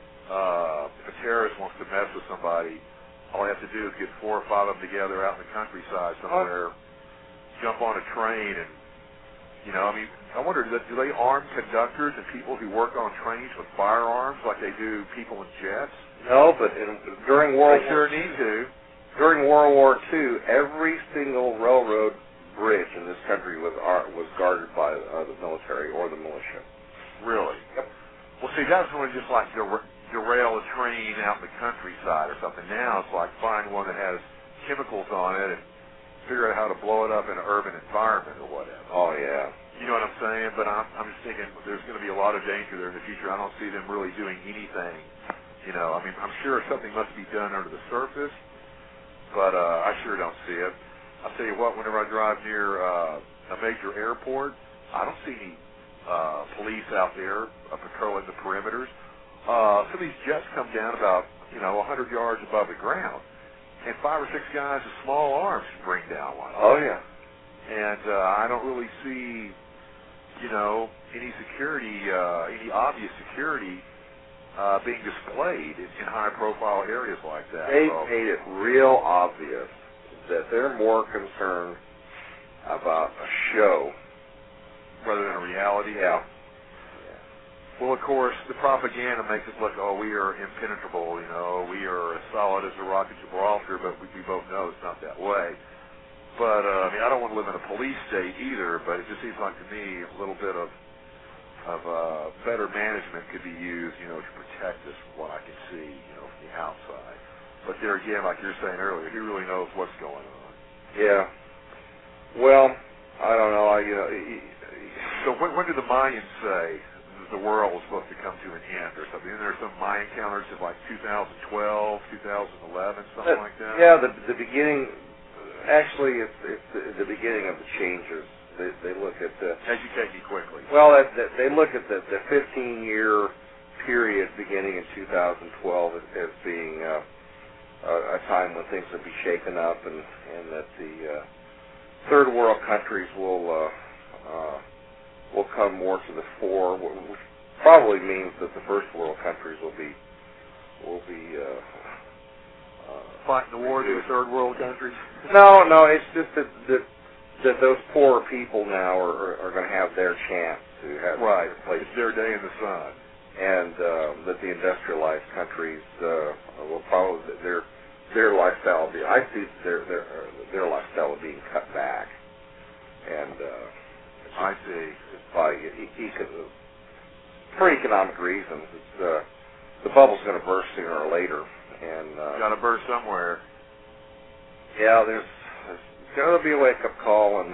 if a terrorist wants to mess with somebody, all they have to do is get 4 or 5 of them together out in the countryside somewhere, jump on a train, and, I wonder, do they arm conductors and people who work on trains with firearms like they do people in jets? No, but during World War... They sure need to. During World War II, every single railroad bridge in this country was guarded by the military or the militia. Really? Yep. Well, see, that's when just like derail a train out in the countryside or something. Now it's like find one that has chemicals on it and figure out how to blow it up in an urban environment or whatever. Oh, yeah. You know what I'm saying? But I'm just thinking there's going to be a lot of danger there in the future. I don't see them really doing anything. I'm sure something must be done under the surface, but I sure don't see it. I'll tell you what, whenever I drive near a major airport, I don't see any police out there patrolling the perimeters. Some of these jets come down about, 100 yards above the ground, and 5 or 6 guys with small arms bring down one. Oh, yeah. And I don't really see, any security, any obvious security being displayed in high-profile areas like that. They've made it real obvious that they're more concerned about a show rather than a reality. Yeah. Well, of course, the propaganda makes us look, we are impenetrable, we are as solid as the rock of Gibraltar, but we both know it's not that way. But, I don't want to live in a police state either, but it just seems like to me a little bit of better management could be used, to protect us from what I can see, from the outside. But there again, like you were saying earlier, who really knows what's going on? Yeah. Well, I don't know. So when did the Mayans say the world was supposed to come to an end or something? Isn't there some Mayan calendars of like 2012, 2011, something like that? Yeah, the beginning. Actually, it's the beginning of the changes. They look at the... Educate me quickly. Well, they look at the 15-year period beginning in 2012 as being a time when things will be shaken up, and that the third world countries will come more to the fore, which probably means that the first world countries will be fighting the war to the third world countries. No, it's just that those poorer people now are going to have their chance to have their place. It's their day in the sun. And that the industrialized countries will probably their lifestyle will be. I see their lifestyle being cut back, and I see by for economic reasons. It's the bubble's going to burst sooner or later, and got to burst somewhere. Yeah, there's going to be a wake-up call, and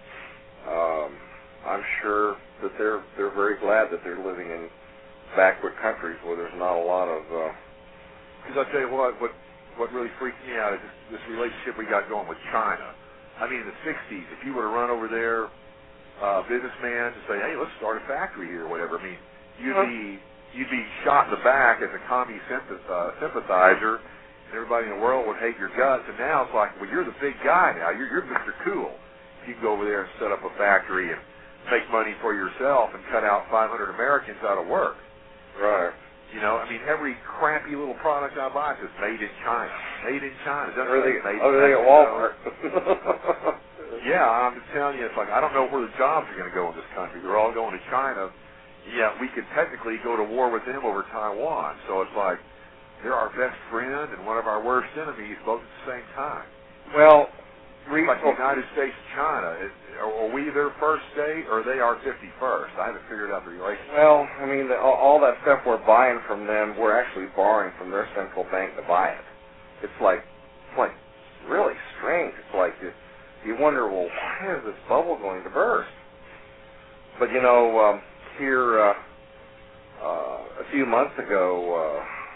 I'm sure that they're very glad that they're living in backward countries where there's not a lot of... Because I'll tell you what really freaked me out is this relationship we got going with China. I mean, in the 60s, if you were to run over there, businessman, to say, hey, let's start a factory here or whatever, I mean, you'd be shot in the back as a commie sympathizer, and everybody in the world would hate your guts, and now it's like, well, you're the big guy now. You're Mr. Cool. You can go over there and set up a factory and make money for yourself and cut out 500 Americans out of work. Right. Every crappy little product I buy says made in China. Made in China. Everything at Walmart. Yeah, I'm just telling you, it's like, I don't know where the jobs are going to go in this country. They're all going to China. Yeah, we could technically go to war with them over Taiwan. So it's like, they're our best friend and one of our worst enemies, both at the same time. Well, like the United States and China, are we their first state or are they our 51st? I haven't figured out the relationship. Well, all that stuff we're buying from them, we're actually borrowing from their central bank to buy it. It's like really strange. It's like you wonder, well, why is this bubble going to burst? But here a few months ago,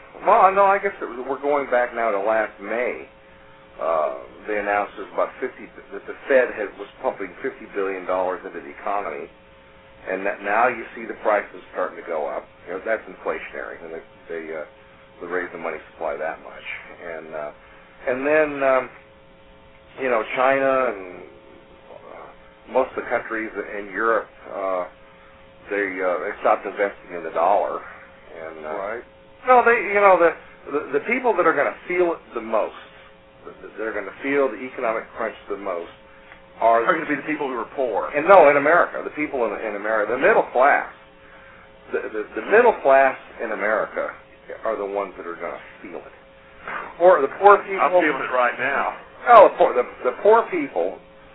well, no, I guess we're going back now to last May. They announced that the Fed was pumping $50 billion into the economy, and that now you see the prices starting to go up. You know, that's inflationary, and they raise the money supply that much, and then you know, China and most of the countries in Europe, they stopped investing in the dollar, and right. No, the people that are going to feel it the most, that are going to feel the economic crunch the most, are going to be the people who are poor. And no, in America, the people in America, the middle class, the middle class in America are the ones that are going to feel it. Or the poor people. I'm feeling it right now. Oh, the poor people.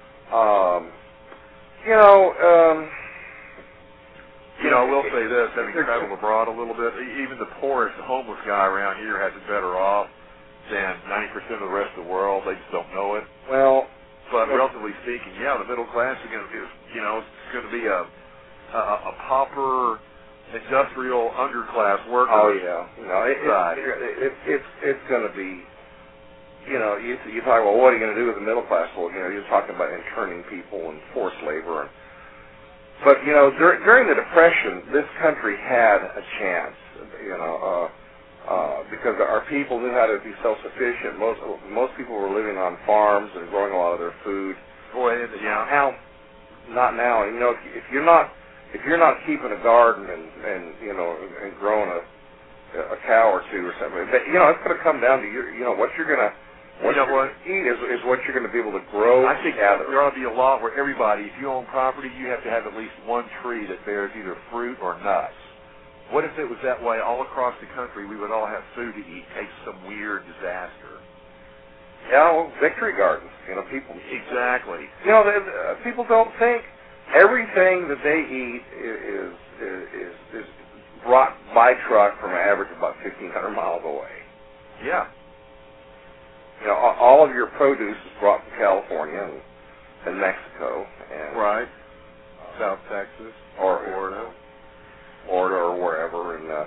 You know, I will say this, having traveled abroad a little bit, even the poorest homeless guy around here has it better off than 90% of the rest of the world. They just don't know it. Well, but relatively speaking, yeah, the middle class is going to be, you know, it's going to be a pauper, industrial underclass worker. Oh yeah, you know, it's going to be. You know, you talk about what are you going to do with the middle class? Well, you know, you're talking about interning people and forced labor. But you know, during the Depression, this country had a chance. You know, because our people knew how to be self-sufficient. Most people were living on farms and growing a lot of their food. Yeah. Not now. You know, if you're not keeping a garden and you know and growing a cow or two or something, but, you know, it's going to come down to what you're going to. What you're going to eat is what you're going to be able to grow. I think there ought to be a law where everybody, if you own property, you have to have at least one tree that bears either fruit or nuts. What if it was that way all across the country? We would all have food to eat. Take some weird disaster. Yeah, well, victory gardens. You know, people. Exactly. You know, people don't think everything that they eat is brought by truck from an average of about 1,500 miles away. Yeah. You know, all of your produce is brought from California and Mexico, and right, South Texas or Florida or wherever. And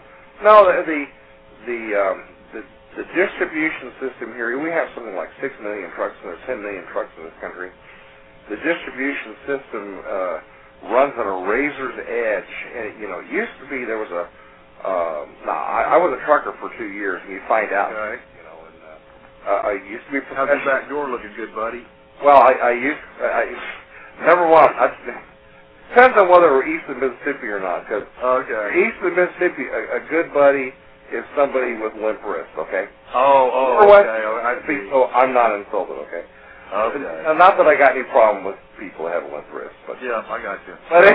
the distribution system here, we have something like 6 million trucks, and there's 10 million trucks in this country. The distribution system runs on a razor's edge. And, you know, it used to be there was I was a trucker for 2 years, and you find out. Right. I used to be professional. How's your back door looking good, buddy? Well, number one, depends on whether we're east of Mississippi or not. Because east of Mississippi, a good buddy is somebody with limp wrists, okay? Okay. So I'm not insulted, okay? Okay. Not that I got any problem with people that have limp wrists. But, yeah, I got you.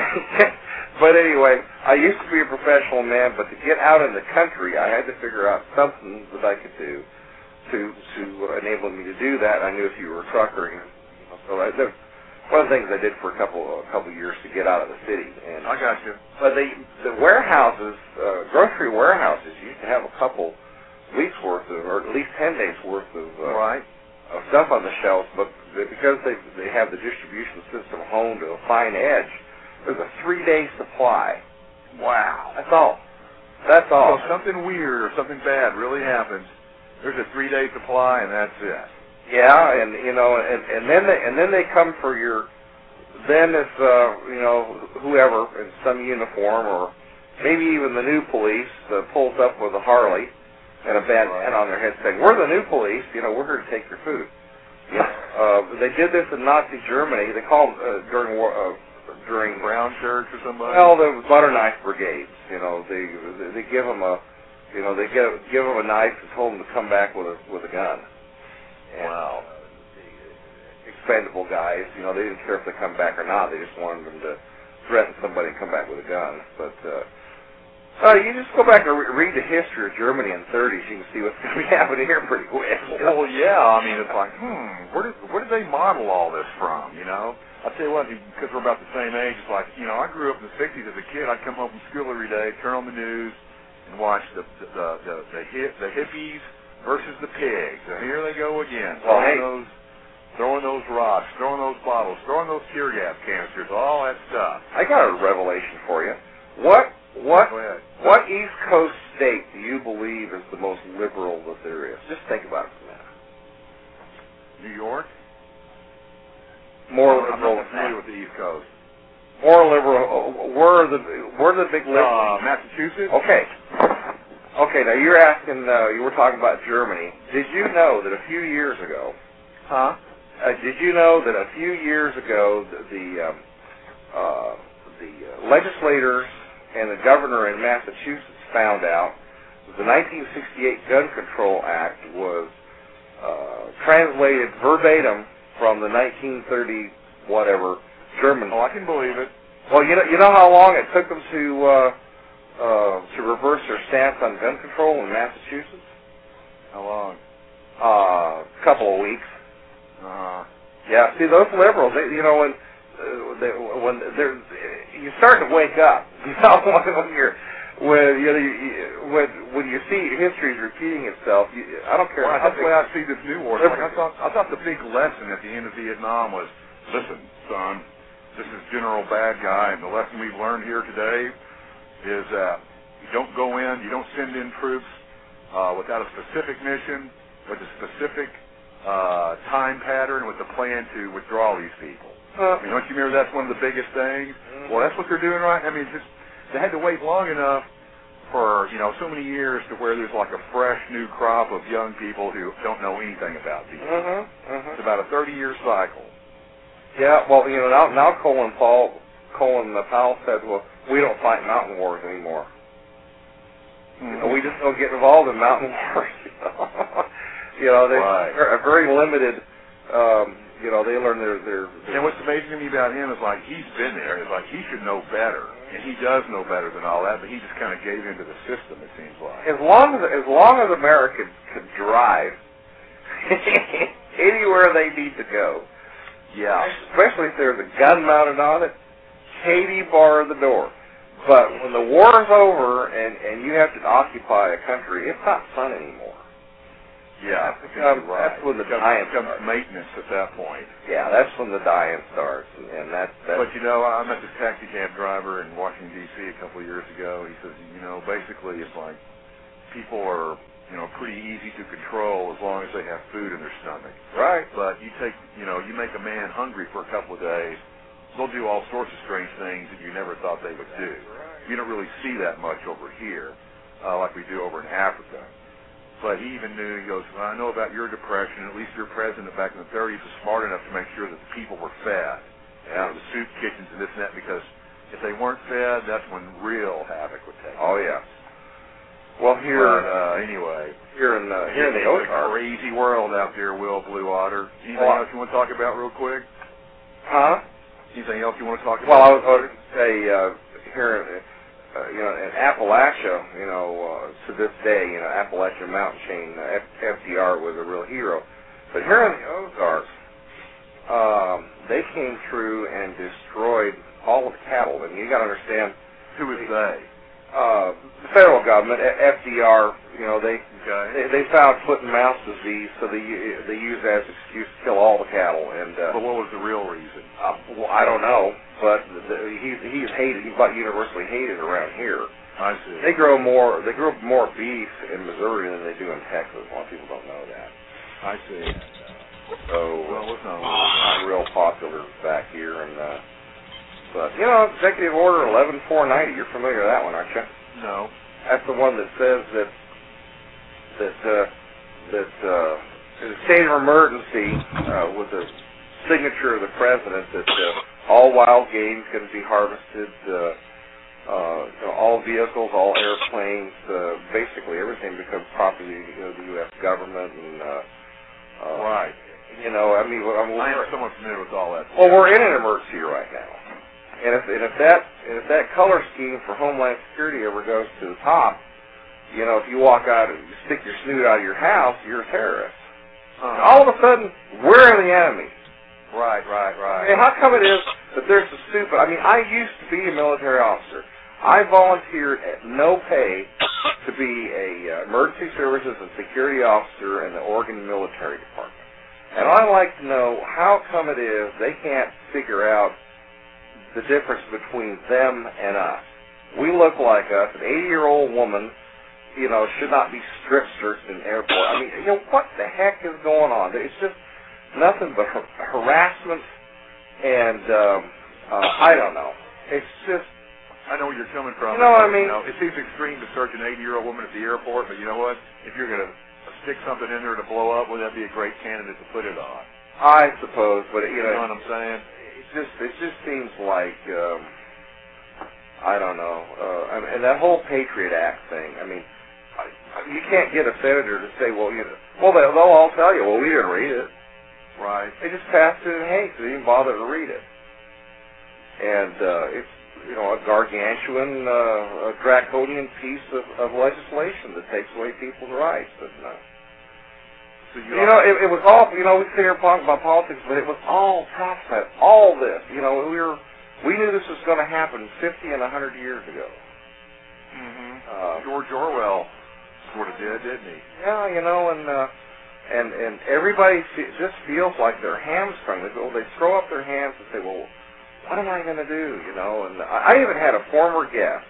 But anyway, I used to be a professional man, but to get out in the country, I had to figure out something that I could do to enable me to do that. I knew if you were a trucker, so one of the things I did for a couple years to get out of the city. And I got you. But the warehouses, grocery warehouses, used to have a couple weeks worth of, or at least 10 days worth of stuff on the shelves. But because they have the distribution system honed to a fine edge, there's a 3-day supply. Wow. That's all. So if something weird or something bad really happens, there's a 3-day supply, and that's it. Yeah, and you know, and then they come for your. Then it's you know, whoever in some uniform or maybe even the new police pulls up with a Harley and a bandana on their head saying, "We're the new police. You know, we're here to take your food." You know, they did this in Nazi Germany. They called during Brown Shirts or somebody. Well, the butter knife brigades. You know, they give them a. You know, they give them a knife and told them to come back with a gun. And, wow. The expendable guys, you know, they didn't care if they come back or not. They just wanted them to threaten somebody and come back with a gun. But you just go back and read the history of Germany in the 30s. You can see what's going to be happening here pretty quick. Well, yeah. I mean, it's like, where did they model all this from? You know, I'll tell you what, because we're about the same age. It's like, you know, I grew up in the 60s as a kid. I'd come home from school every day, turn on the news, and watch the hippies versus the pigs. And here they go again, throwing those rocks, throwing those bottles, throwing those tear gas canisters, all that stuff. I got a revelation for you. What East Coast state do you believe is the most liberal that there is? Just think about it for a minute. New York? More I'm liberal not familiar with the East Coast. More liberal. Where are the big liberals? Massachusetts? Okay, now you're asking, you were talking about Germany. Did you know that a few years ago, did you know that a few years ago the legislators and the governor in Massachusetts found out that the 1968 Gun Control Act was translated verbatim from the 1930 whatever German. Oh, I can believe it. Well, you know how long it took them to reverse their stance on gun control in Massachusetts? How long? A couple of weeks. Yeah. See, those liberals, when they're, you start to wake up. When you see history repeating itself, I don't care. Well, that's the way I see this new war. Like I thought the big lesson at the end of Vietnam was, listen, son, this is General Bad Guy, and the lesson we've learned here today is that you don't go in, you don't send in troops without a specific mission, with a specific time pattern, with a plan to withdraw these people. Don't you remember that's one of the biggest things? Well, that's what they're doing right. I mean, they had to wait long enough for, so many years to where there's like a fresh new crop of young people who don't know anything about these. It's about a 30-year cycle. Yeah, well, now Colin Powell said, well, we don't fight mountain wars anymore. We just don't get involved in mountain wars. They're very limited. They learn their. And what's amazing to me about him is like he's been there. It's like he should know better, and he does know better than all that. But he just kind of gave into the system. It seems like. As long as America could drive anywhere they need to go. Yeah. Especially if there's a gun mounted on it, Katie bar the door. But when the war's over and you have to occupy a country, it's not fun anymore. Yeah, that's when the dying starts. Maintenance at that point. Yeah, that's when the dying starts, and that's. But I met this taxi cab driver in Washington D.C. a couple of years ago. He says, basically it's like people are, pretty easy to control as long as they have food in their stomach. Right. But you make a man hungry for a couple of days, they'll do all sorts of strange things that you never thought they would do. You don't really see that much over here, like we do over in Africa. But he even knew, he goes, well, I know about your depression. At least your president back in the 30s was smart enough to make sure that the people were fed. The soup kitchens and this and that, because if they weren't fed, that's when real havoc would take place. Oh, yeah. Well, anyway. Here in the Ozarks. It's a crazy world out there, Will Blue Otter. Anything else you want to talk about real quick? Huh? Anything else you want to talk about? Well, I was going to say, here in Appalachia, to this day, Appalachian mountain chain, FDR was a real hero. But here in the Ozarks, they came through and destroyed all of the cattle. And you got to understand, who was they? The federal government, FDR. They found foot and mouth disease, so they used it as an excuse to kill all the cattle. And but what was the real reason? Well, I don't know, but he's hated. He's about universally hated around here. I see. They grow more beef in Missouri than they do in Texas. A lot of people don't know that. I see. So it's not real popular back here. And but Executive Order 11490. You're familiar with that one, aren't you? No. That's the one that says that in a state of emergency, with the signature of the president, that all wild game can be harvested, all vehicles, all airplanes, basically everything becomes property of the U.S. government. And right. I am somewhat familiar with all that. Well, we're in an emergency right now, and if that color scheme for Homeland Security ever goes to the top, if you walk out and you stick your snoot out of your house, you're a terrorist. All of a sudden, we're the enemy. Right. And how come it is that there's a stupid... I used to be a military officer. I volunteered at no pay to be a emergency services and security officer in the Oregon Military Department. And I'd like to know how come it is they can't figure out the difference between them and us. We look like us. An 80-year-old woman should not be strip searched in airport. I mean, what the heck is going on? It's just nothing but harassment and I don't know. It's just. I know where you're coming from. You know what I mean? It seems extreme to search an 80-year-old woman at the airport, but you know what? If you're going to stick something in there to blow up, well, that'd be a great candidate to put it on. I suppose, but you know what I'm saying? It just seems like I don't know. And that whole Patriot Act thing. I mean, you can't get a senator to say, well, they'll all tell you, well, we didn't read it. Right. They just passed it in haste. They didn't bother to read it. And it's a gargantuan, draconian piece of legislation that takes away people's rights. And, it was all, we sit here talking about politics, but it was all prophesied, all this. We knew this was going to happen 50 and 100 years ago. Mm-hmm. George Orwell sort of did, didn't he? Yeah, and everybody just feels like they're hamstrung. They throw up their hands and say, well, what am I going to do, And I even had a former guest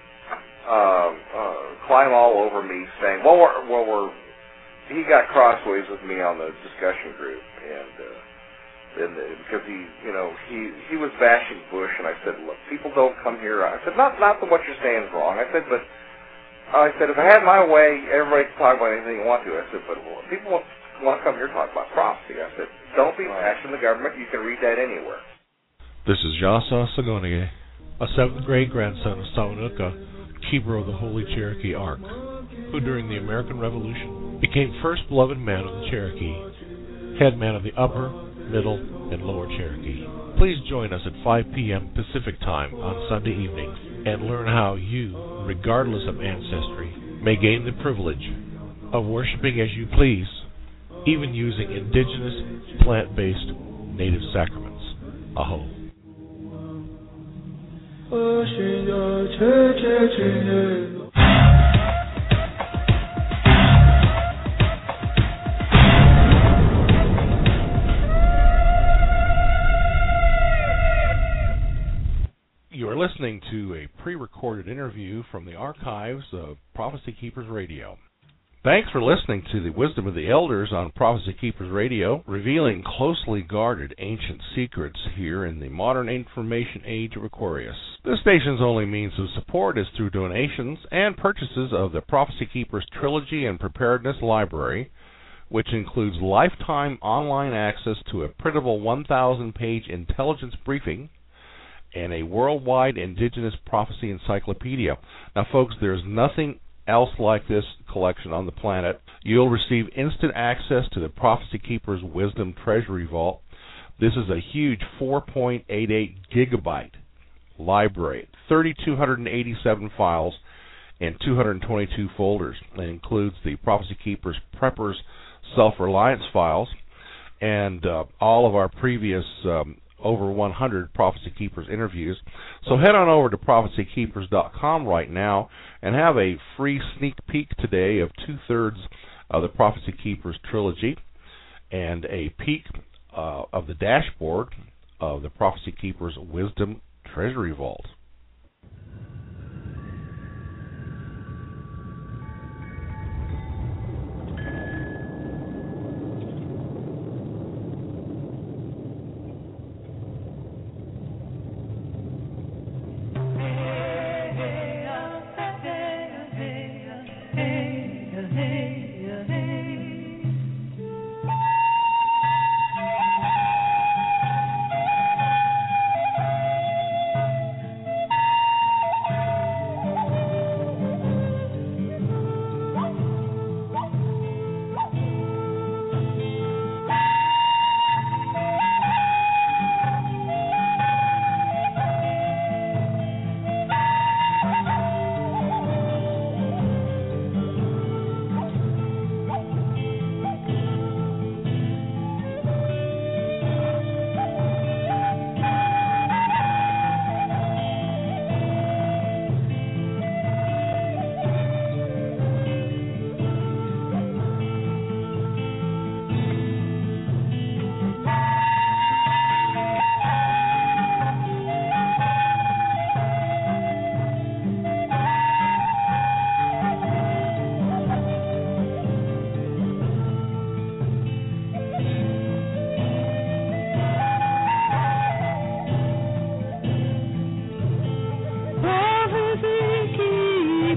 climb all over me saying, he got crossways with me on the discussion group, and because he was bashing Bush, and I said, look, people don't come here. I said, not that what you're saying is wrong. I said, if I had my way, everybody can talk about anything they want to. I said, but people want to come here and talk about prophecy. I said, don't be bashing the government. You can read that anywhere. This is Yasa Sagonige, a 7th grade grandson of Sawanuka, keeper of the Holy Cherokee Ark, who during the American Revolution became first beloved man of the Cherokee, head man of the Upper, Middle, and Lower Cherokee. Please join us at 5 p.m. Pacific Time on Sunday evenings and learn how you, regardless of ancestry, may gain the privilege of worshiping as you please, even using indigenous, plant-based, native sacraments. Aho. You are listening to a pre-recorded interview from the archives of Prophecy Keepers Radio. Thanks for listening to the Wisdom of the Elders on Prophecy Keepers Radio, revealing closely guarded ancient secrets here in the modern information age of Aquarius. This station's only means of support is through donations and purchases of the Prophecy Keepers Trilogy and Preparedness Library, which includes lifetime online access to a printable 1,000-page intelligence briefing and a worldwide indigenous prophecy encyclopedia. Now, folks, there's nothing else like this collection on the planet. You'll receive instant access to the Prophecy Keepers Wisdom Treasury Vault. This is a huge 4.88 gigabyte library, 3,287 files, and 222 folders. It includes the Prophecy Keepers Preppers Self-Reliance files and all of our previous over 100 Prophecy Keepers interviews. So head on over to prophecykeepers.com right now and have a free sneak peek today of 2/3 of the Prophecy Keepers trilogy and a peek of the dashboard of the Prophecy Keepers Wisdom Treasury Vault.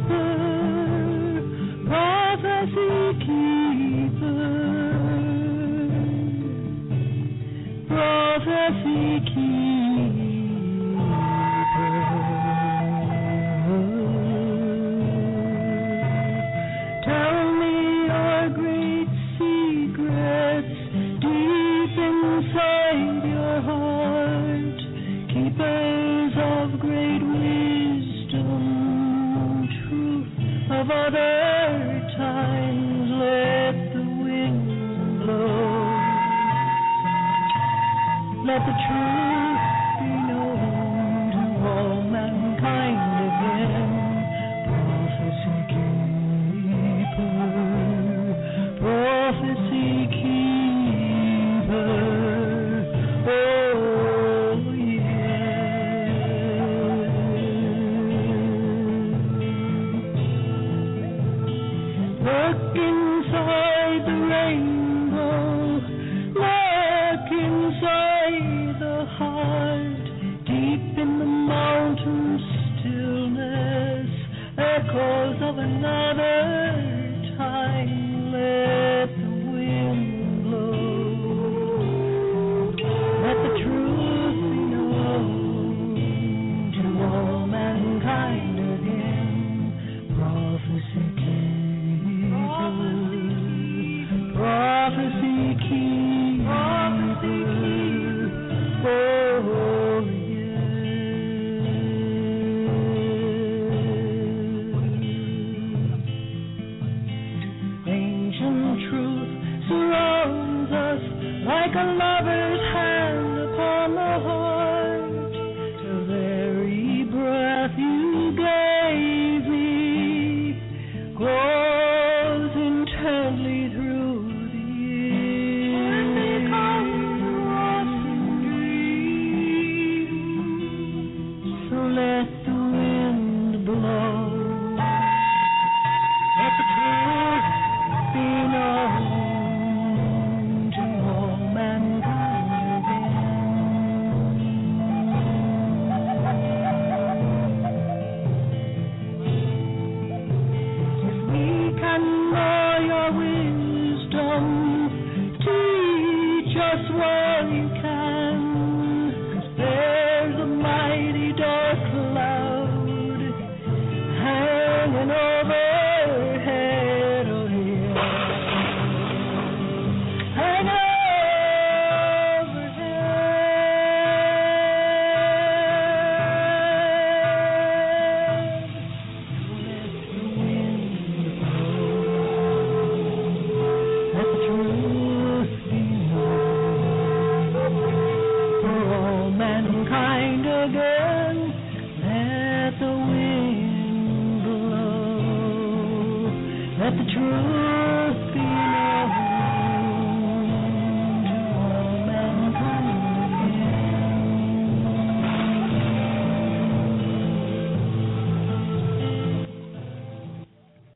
Let the truth